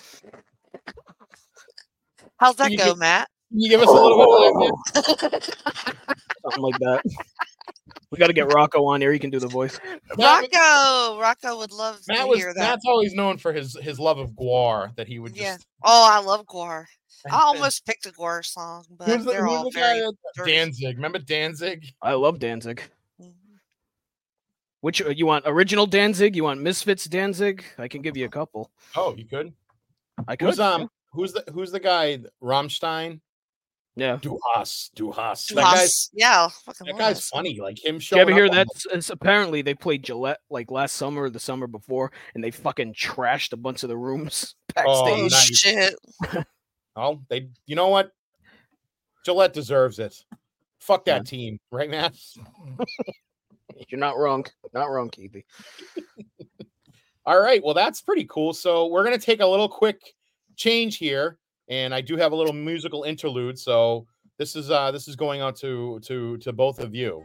How's that go, Matt?
Can you give us a little bit of that?
Something like that. We got to get Rocco on here. He can do the voice.
Rocco would love to hear that.
Matt's always known for his love of Gwar, that he would just.
Yeah. Oh, I love Gwar. I almost picked a Gwar song, but they're all very
Danzig. Remember Danzig?
I love Danzig. Which you want? Original Danzig? You want Misfits Danzig? I can give you a couple.
Oh, you could.
I could.
Who's the guy? Rammstein.
Yeah.
Du Hast.
That
guy's funny. Like him
showing.
Did you
ever hear that? It's apparently they played Gillette like last summer or the summer before, and they fucking trashed a bunch of the rooms backstage.
Oh, nice. Shit.
Oh, you know what? Gillette deserves it. Fuck that team, right, Matt?
You're not wrong. Not wrong, Keithy.
All right. Well, that's pretty cool. So we're gonna take a little quick change here. And I do have a little musical interlude, so this is going out to both of you.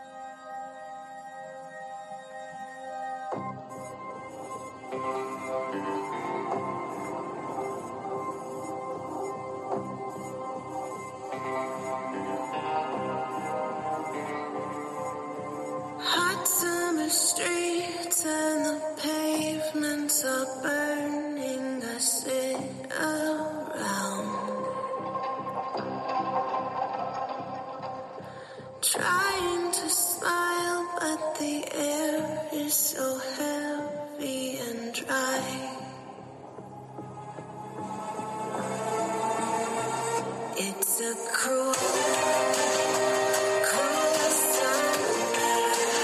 Hot summer streets and the pavements are burning. I sit around Trying to smile, but the air is so heavy and dry. It's a cruel, cruel summer,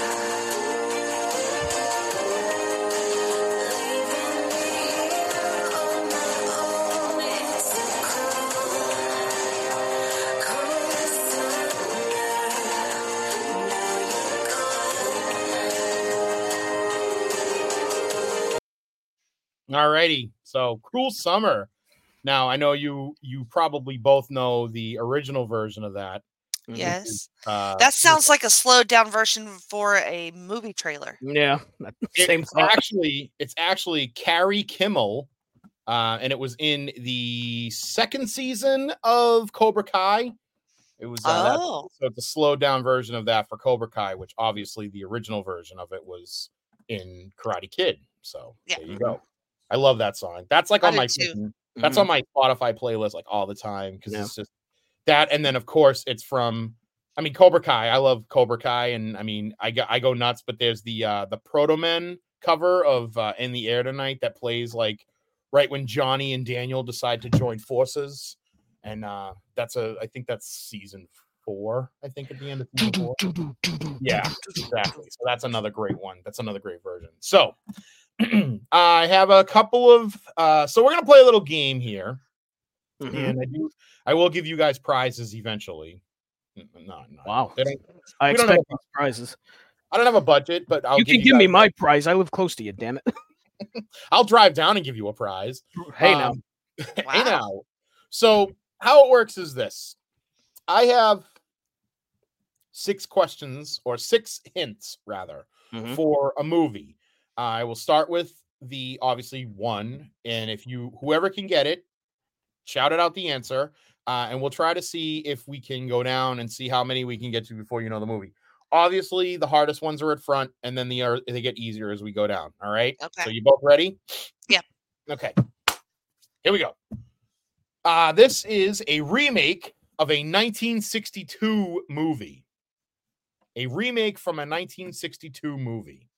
leaving me here on my own. It's a cruel, cruel summer. Now you're gone.
Alrighty, so Cruel Summer. Now I know you probably both know the original version of that.
Yes.
Uh,
That sounds like a slowed down version for a movie trailer.
Yeah, same thought.
it's actually Carrie Kimmel, and it was in the second season of Cobra Kai. It was
Oh.
so it's a slowed down version of that for Cobra Kai, which obviously the original version of it was in Karate Kid. So
Yeah.
there you go. I love that song. That's like
I
on
do
my
too.
that's on my Spotify playlist like all the time because
Yeah.
it's just that, and then of course it's from. I mean, Cobra Kai. I love Cobra Kai, and I mean, I go nuts. But there's the Proto Men cover of "In the Air Tonight" that plays like right when Johnny and Daniel decide to join forces, and I think that's season 4. I think at the end of season 4. Yeah, exactly. So that's another great one. That's another great version. So I have a couple of. So we're gonna play a little game here, and I will give you guys prizes eventually. No.
Wow.
They don't,
I
we don't have
expect these prizes.
I don't have a budget, but
You can give me my prize. I live close to you, damn it.
I'll drive down and give you a prize.
Hey now.
Hey
Wow.
now. So how it works is this: I have 6 questions or 6 hints rather
Mhm.
for a movie. I will start with the obviously one, and if whoever can get it, shout it out the answer, and we'll try to see if we can go down and see how many we can get to before you know the movie. Obviously, the hardest ones are at front, and then they get easier as we go down. All right.
Okay.
So you both ready?
Yeah.
Okay. Here we go. This is a remake of a 1962 movie. A remake from a 1962 movie.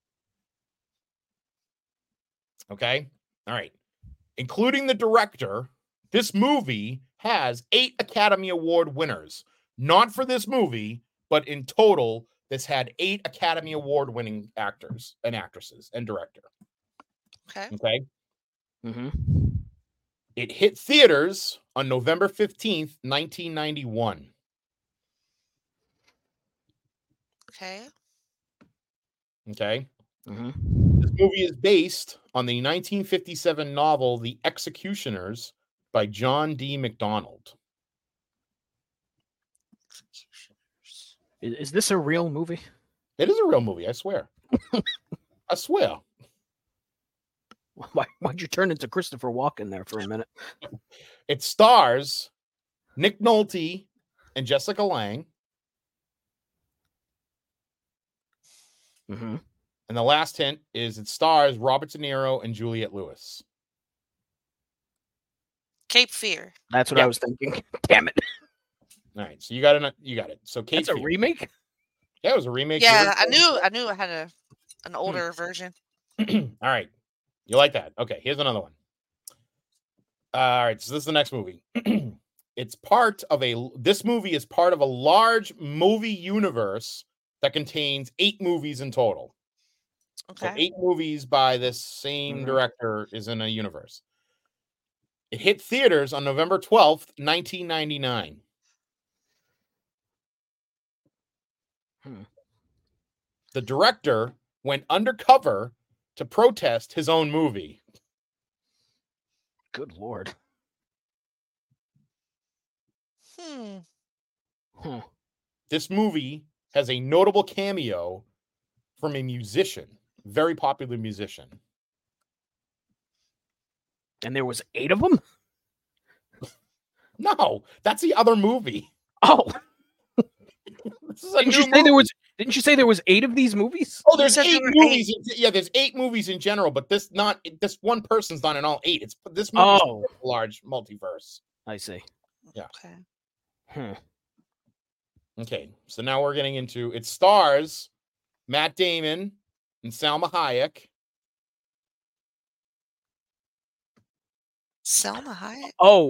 Okay. All right. Including the director, this movie has 8 Academy Award winners. Not for this movie, but in total, this had 8 Academy Award winning actors and actresses and director.
Okay.
Okay.
Mm-hmm.
It hit theaters on November 15th, 1991.
Okay.
Okay.
Mm-hmm.
This movie is based on the 1957 novel The Executioners by John D. MacDonald.
Is this a real movie?
It is a real movie, I swear. I swear.
Why'd you turn into Christopher Walken there for a minute?
It stars Nick Nolte and Jessica Lange.
Mm-hmm.
And the last hint is it stars Robert De Niro and Juliette Lewis.
Cape Fear.
That's what
Yeah.
I was thinking. Damn it.
All right, so you got it. So Kate
That's a
Fear.
remake?
Yeah, it was a remake.
Yeah, I knew I had an older version.
All right. You like that? Okay, here's another one. All right, so this is the next movie. This movie is part of a large movie universe that contains 8 movies in total. So
Okay.
8 movies by this same
Mhm.
director is in a universe. It hit theaters on November 12th, 1999. The director went undercover to protest his own movie.
Good Lord. Huh.
This movie has a notable cameo from a musician, very popular musician.
And there was 8 of them?
No, that's the other movie.
Oh,
This is a
didn't you
new
say there
movie.
didn't you say there was 8 of these movies?
Oh, there's
You said
8
there were
movies. Yeah, there's 8 movies in general, but this one person's not in all 8. This movie
Oh.
a large multiverse.
I see.
Yeah.
Okay.
Hmm.
Okay, so now we're getting into it. Stars Matt Damon and Salma Hayek.
Selma Hayek.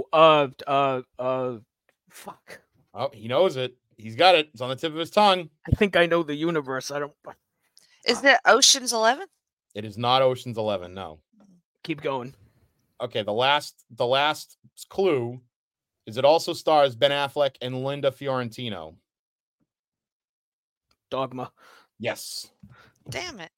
Fuck.
Oh, he knows it. He's got it. It's on the tip of his tongue.
I think I know the universe. I don't.
Is it Ocean's 11?
It is not Ocean's 11. No.
Keep going.
Okay, the last clue is it also stars Ben Affleck and Linda Fiorentino.
Dogma.
Yes.
Damn it.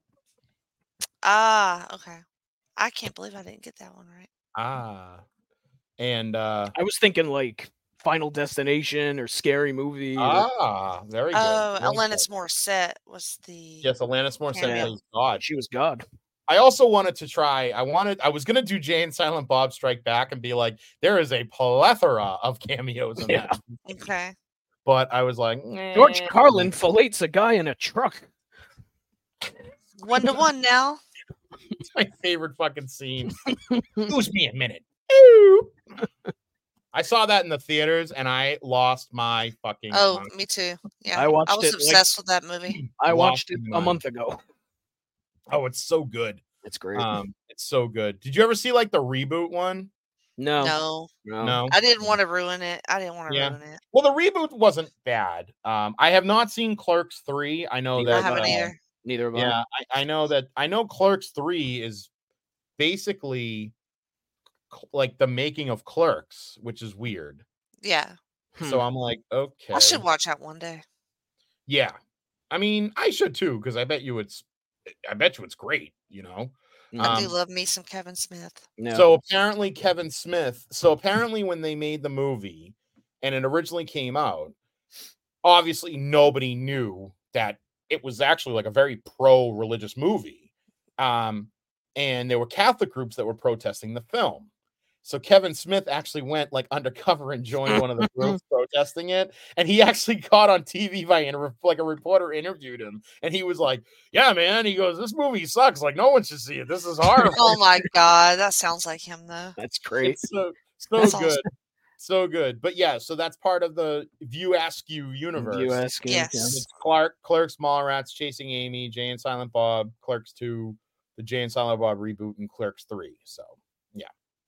Ah, okay. I can't believe I didn't get that one right.
And
I was thinking like Final Destination or Scary Movie.
Very good.
Oh,
Very
Alanis
good.
Morissette was the
Yes, Alanis Morissette
cameo.
plays God.
She was God.
I also wanted to try. I was gonna do Jay and Silent Bob Strike Back and be like, there is a plethora of cameos in that.
Okay.
But I was like,
George Carlin fillets a guy in a truck.
1-1 now.
It's my favorite fucking scene. Excuse me a minute. I saw that in the theaters and I lost my fucking
Oh,
mind.
me too. Yeah.
I watched
was
it,
obsessed with that movie.
I
Lost
watched it
my
a
mind.
month ago.
Oh, it's so good.
It's great.
It's so good. Did you ever see like the reboot one?
No.
No.
I didn't want to ruin it.
Yeah.
Ruin it.
Well, the reboot wasn't bad. I have not seen Clerks 3. I know
Neither
I
that
haven't either.
Neither of
yeah, I know Clerks 3 is basically like the making of Clerks, which is weird.
Yeah.
So I'm like, okay.
I should watch that one day.
Yeah. I mean, I should too, because I bet you it's great, you know.
I do love me some Kevin Smith.
No.
So apparently when they made the movie and it originally came out, obviously nobody knew that it was actually like a very pro-religious movie. And there were Catholic groups that were protesting the film. So Kevin Smith actually went like undercover and joined one of the groups protesting it. And he actually got on TV by like a reporter interviewed him. And he was like, yeah, man. He goes, this movie sucks. Like no one should see it. This is horrible.
Oh my God. That sounds like him though.
That's great.
It's so
That's
good.
awesome.
So good. But yeah, so that's part of the View Askew universe.
Yes.
It's Clerks, Mallrats, Chasing Amy, Jay and Silent Bob, Clerks 2, the Jay and Silent Bob reboot, and Clerks 3. So yeah.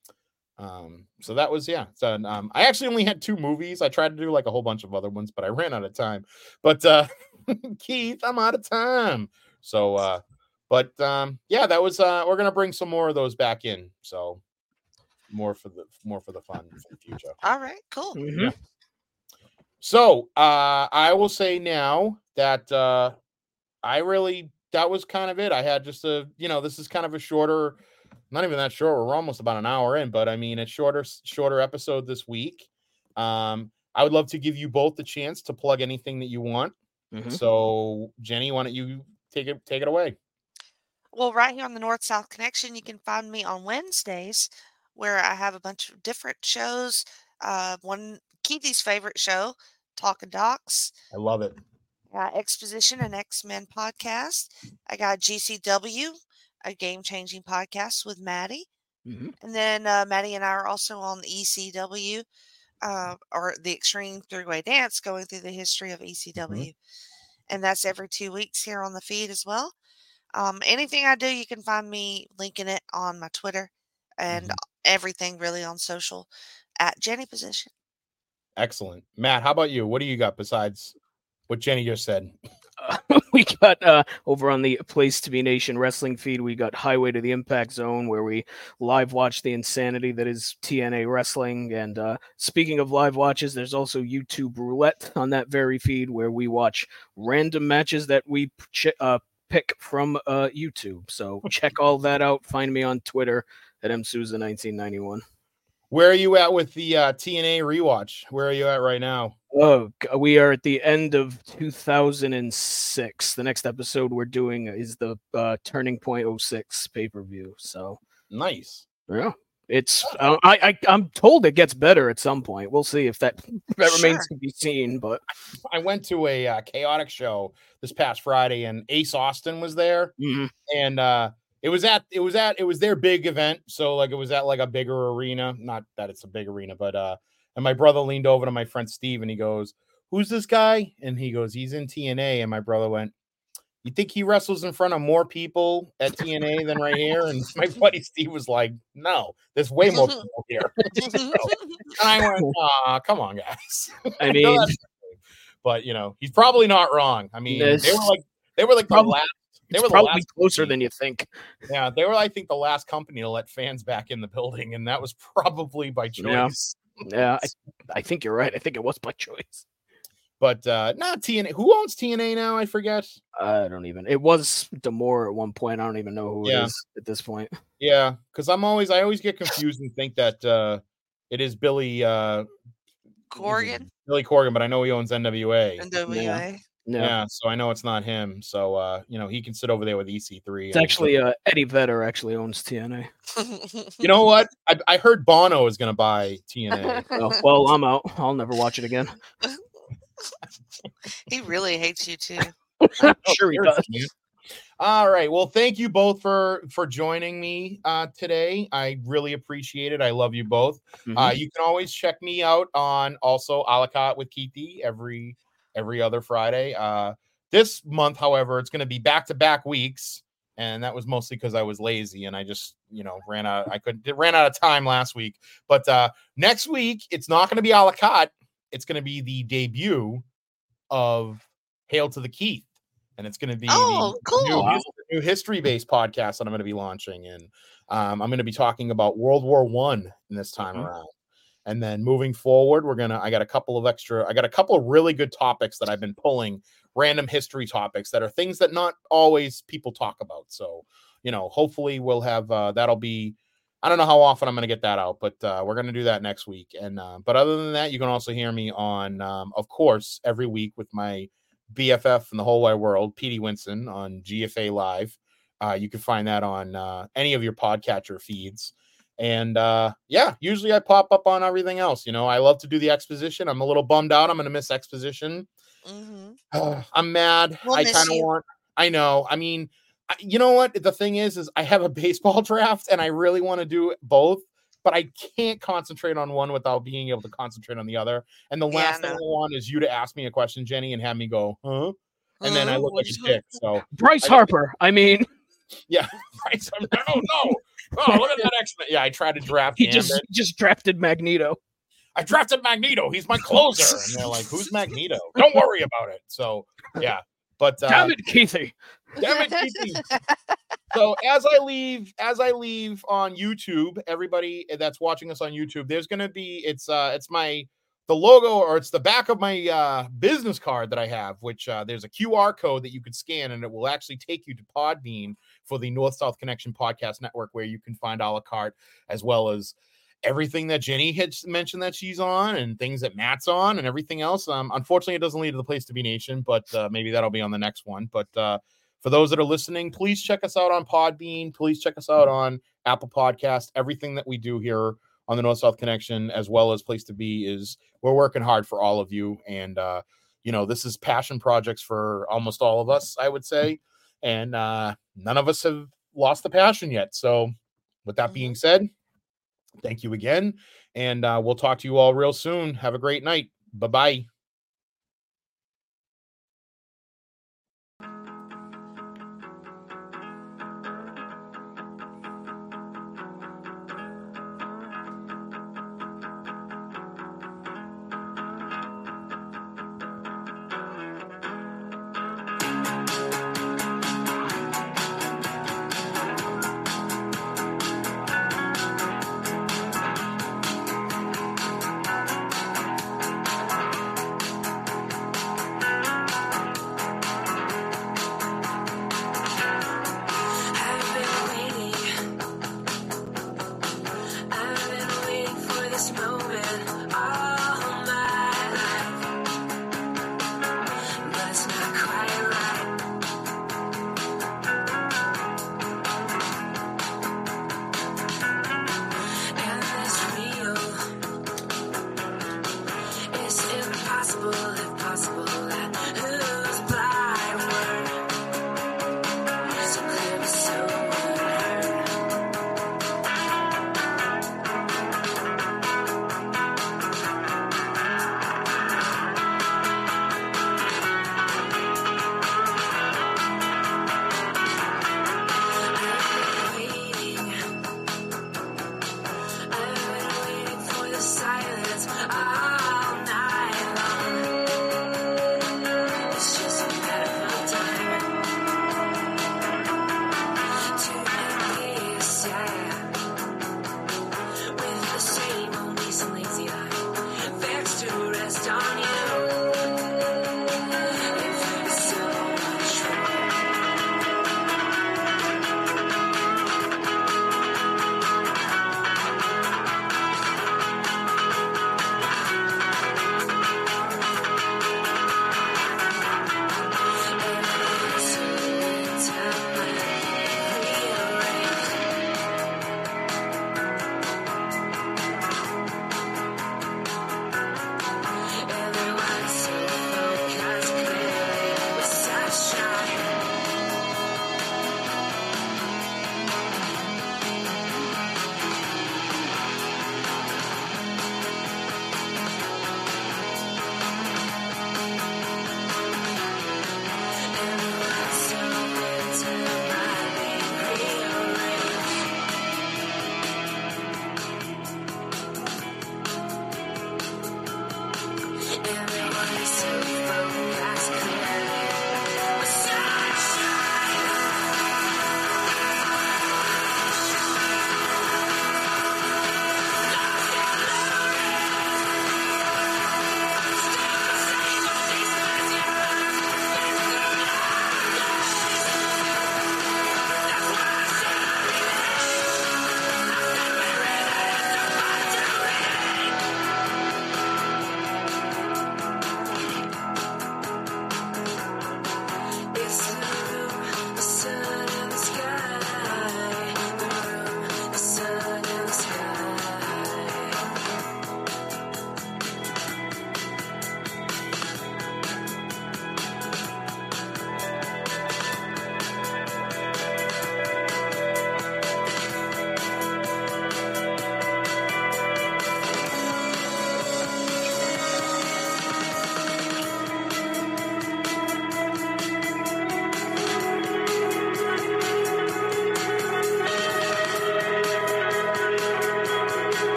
So that was So I actually only had 2 movies. I tried to do like a whole bunch of other ones, but I ran out of time. But Keith, I'm out of time. So that was we're gonna bring some more of those back in. So more for the fun for the future.
All right, cool.
Mm-hmm.
Yeah. So I will say now that that was kind of it. I had just this is kind of a shorter, not even that short. We're almost about an hour in, but I mean, a shorter episode this week. I would love to give you both the chance to plug anything that you want.
Mm-hmm.
So Jenny, why don't you take it away?
Well, right here on the North-South Connection, you can find me on Wednesdays where I have a bunch of different shows. One, Keithy's favorite show, Talking Docs.
I love it.
Exposition, an X-Men podcast. I got GCW, a game-changing podcast with Maddie.
Mm-hmm.
And then Maddie and I are also on the ECW, or the Extreme Three-Way Dance, going through the history of ECW. Mm-hmm. And that's every 2 weeks here on the feed as well. Anything I do, you can find me linking it on my Twitter and everything really on social at Jenny Position.
Excellent. Matt, how about you? What do you got besides what Jenny just said?
We got over on the Place to Be Nation wrestling feed, we got Highway to the Impact Zone, where we live watch the insanity that is TNA wrestling. And speaking of live watches, there's also YouTube Roulette on that very feed, where we watch random matches that we pick from YouTube. So check all that out. Find me on Twitter at msouza1991.
Where are you at with the TNA rewatch? Where are you at right now?
Oh, we are at the end of 2006. The next episode we're doing is the Turning Point 06 pay-per-view. So
nice.
Yeah, it's I'm told it gets better at some point. We'll see if that remains to be seen. But
I went to a chaotic show this past Friday, and Ace Austin was there, and it was their big event. So like it was at like a bigger arena. Not that it's a big arena, but and my brother leaned over to my friend Steve and he goes, who's this guy? And he goes, he's in TNA. And my brother went, you think he wrestles in front of more people at TNA than right here? And my buddy Steve was like, no, there's way more people here. And I went, come on, guys.
I mean,
but he's probably not wrong. I mean, they were like
probably,
the last. They
it's
were
probably
the last
closer
company.
than you think.
Yeah, they were, I think, the last company to let fans back in the building, and that was probably by choice.
Yeah, I think you're right. I think it was by choice.
But not TNA. Who owns TNA now? I forget.
I don't even. It was D'Amore at one point. I don't even know who it is at this point.
Yeah, because I always get confused and think that it is Billy
Corgan.
Billy Corgan, but I know he owns NWA.
NWA.
Yeah, so I know it's not him. So he can sit over there with EC3.
It's actually Eddie Vedder actually owns TNA.
You know what? I heard Bono is going to buy TNA.
Oh, well, I'm out. I'll never watch it again.
He really hates you too.
Sure he does.
All right. Well, thank you both for joining me today. I really appreciate it. I love you both.
Mm-hmm.
You can always check me out on also a la carte with Keithy every other Friday. This month, however, it's going to be back-to-back weeks, and that was mostly because I was lazy and I just ran out of time last week. But next week, it's not going to be a la carte. It's going to be the debut of Hail to the Keith. And it's going to be the new history-based podcast that I'm going to be launching. And I'm going to be talking about World War I in this time around. And then moving forward, I got a couple of really good topics that I've been pulling, random history topics that are things that not always people talk about. So, hopefully we'll have, that'll be, I don't know how often I'm going to get that out, but we're going to do that next week. And, but other than that, you can also hear me on, of course, every week with my BFF in the whole wide world, Petey Winston on GFA Live. You can find that on any of your podcatcher feeds. And usually I pop up on everything else. I love to do the exposition. I'm a little bummed out. I'm going to miss exposition. Mm-hmm. I'm mad. I know. I mean, you know what? The thing is I have a baseball draft and I really want to do both, but I can't concentrate on one without being able to concentrate on the other. And the last thing I want is you to ask me a question, Jenny, and have me go, huh? And then I look like a dick. So
Bryce Harper. I mean,
yeah, Bryce. No. Oh, look at that X-Men. Yeah, I tried to draft.
He just drafted Magneto.
I drafted Magneto. He's my closer. And they're like, who's Magneto? Don't worry about it. So yeah, but
damn it, Keithy.
So as I leave on YouTube, everybody that's watching us on YouTube, there's going to be the logo, or it's the back of my business card that I have, which there's a QR code that you could scan and it will actually take you to Podbean for the North South Connection Podcast Network, where you can find a la carte as well as everything that Jenny had mentioned that she's on and things that Matt's on and everything else. Unfortunately, it doesn't lead to the Place to Be Nation, but maybe that'll be on the next one. But for those that are listening, please check us out on Podbean. Please check us out on Apple Podcast. Everything that we do here on the North South Connection, as well as Place to Be, we're working hard for all of you. And, this is passion projects for almost all of us, I would say. And none of us have lost the passion yet. So with that being said, thank you again. And we'll talk to you all real soon. Have a great night. Bye-bye.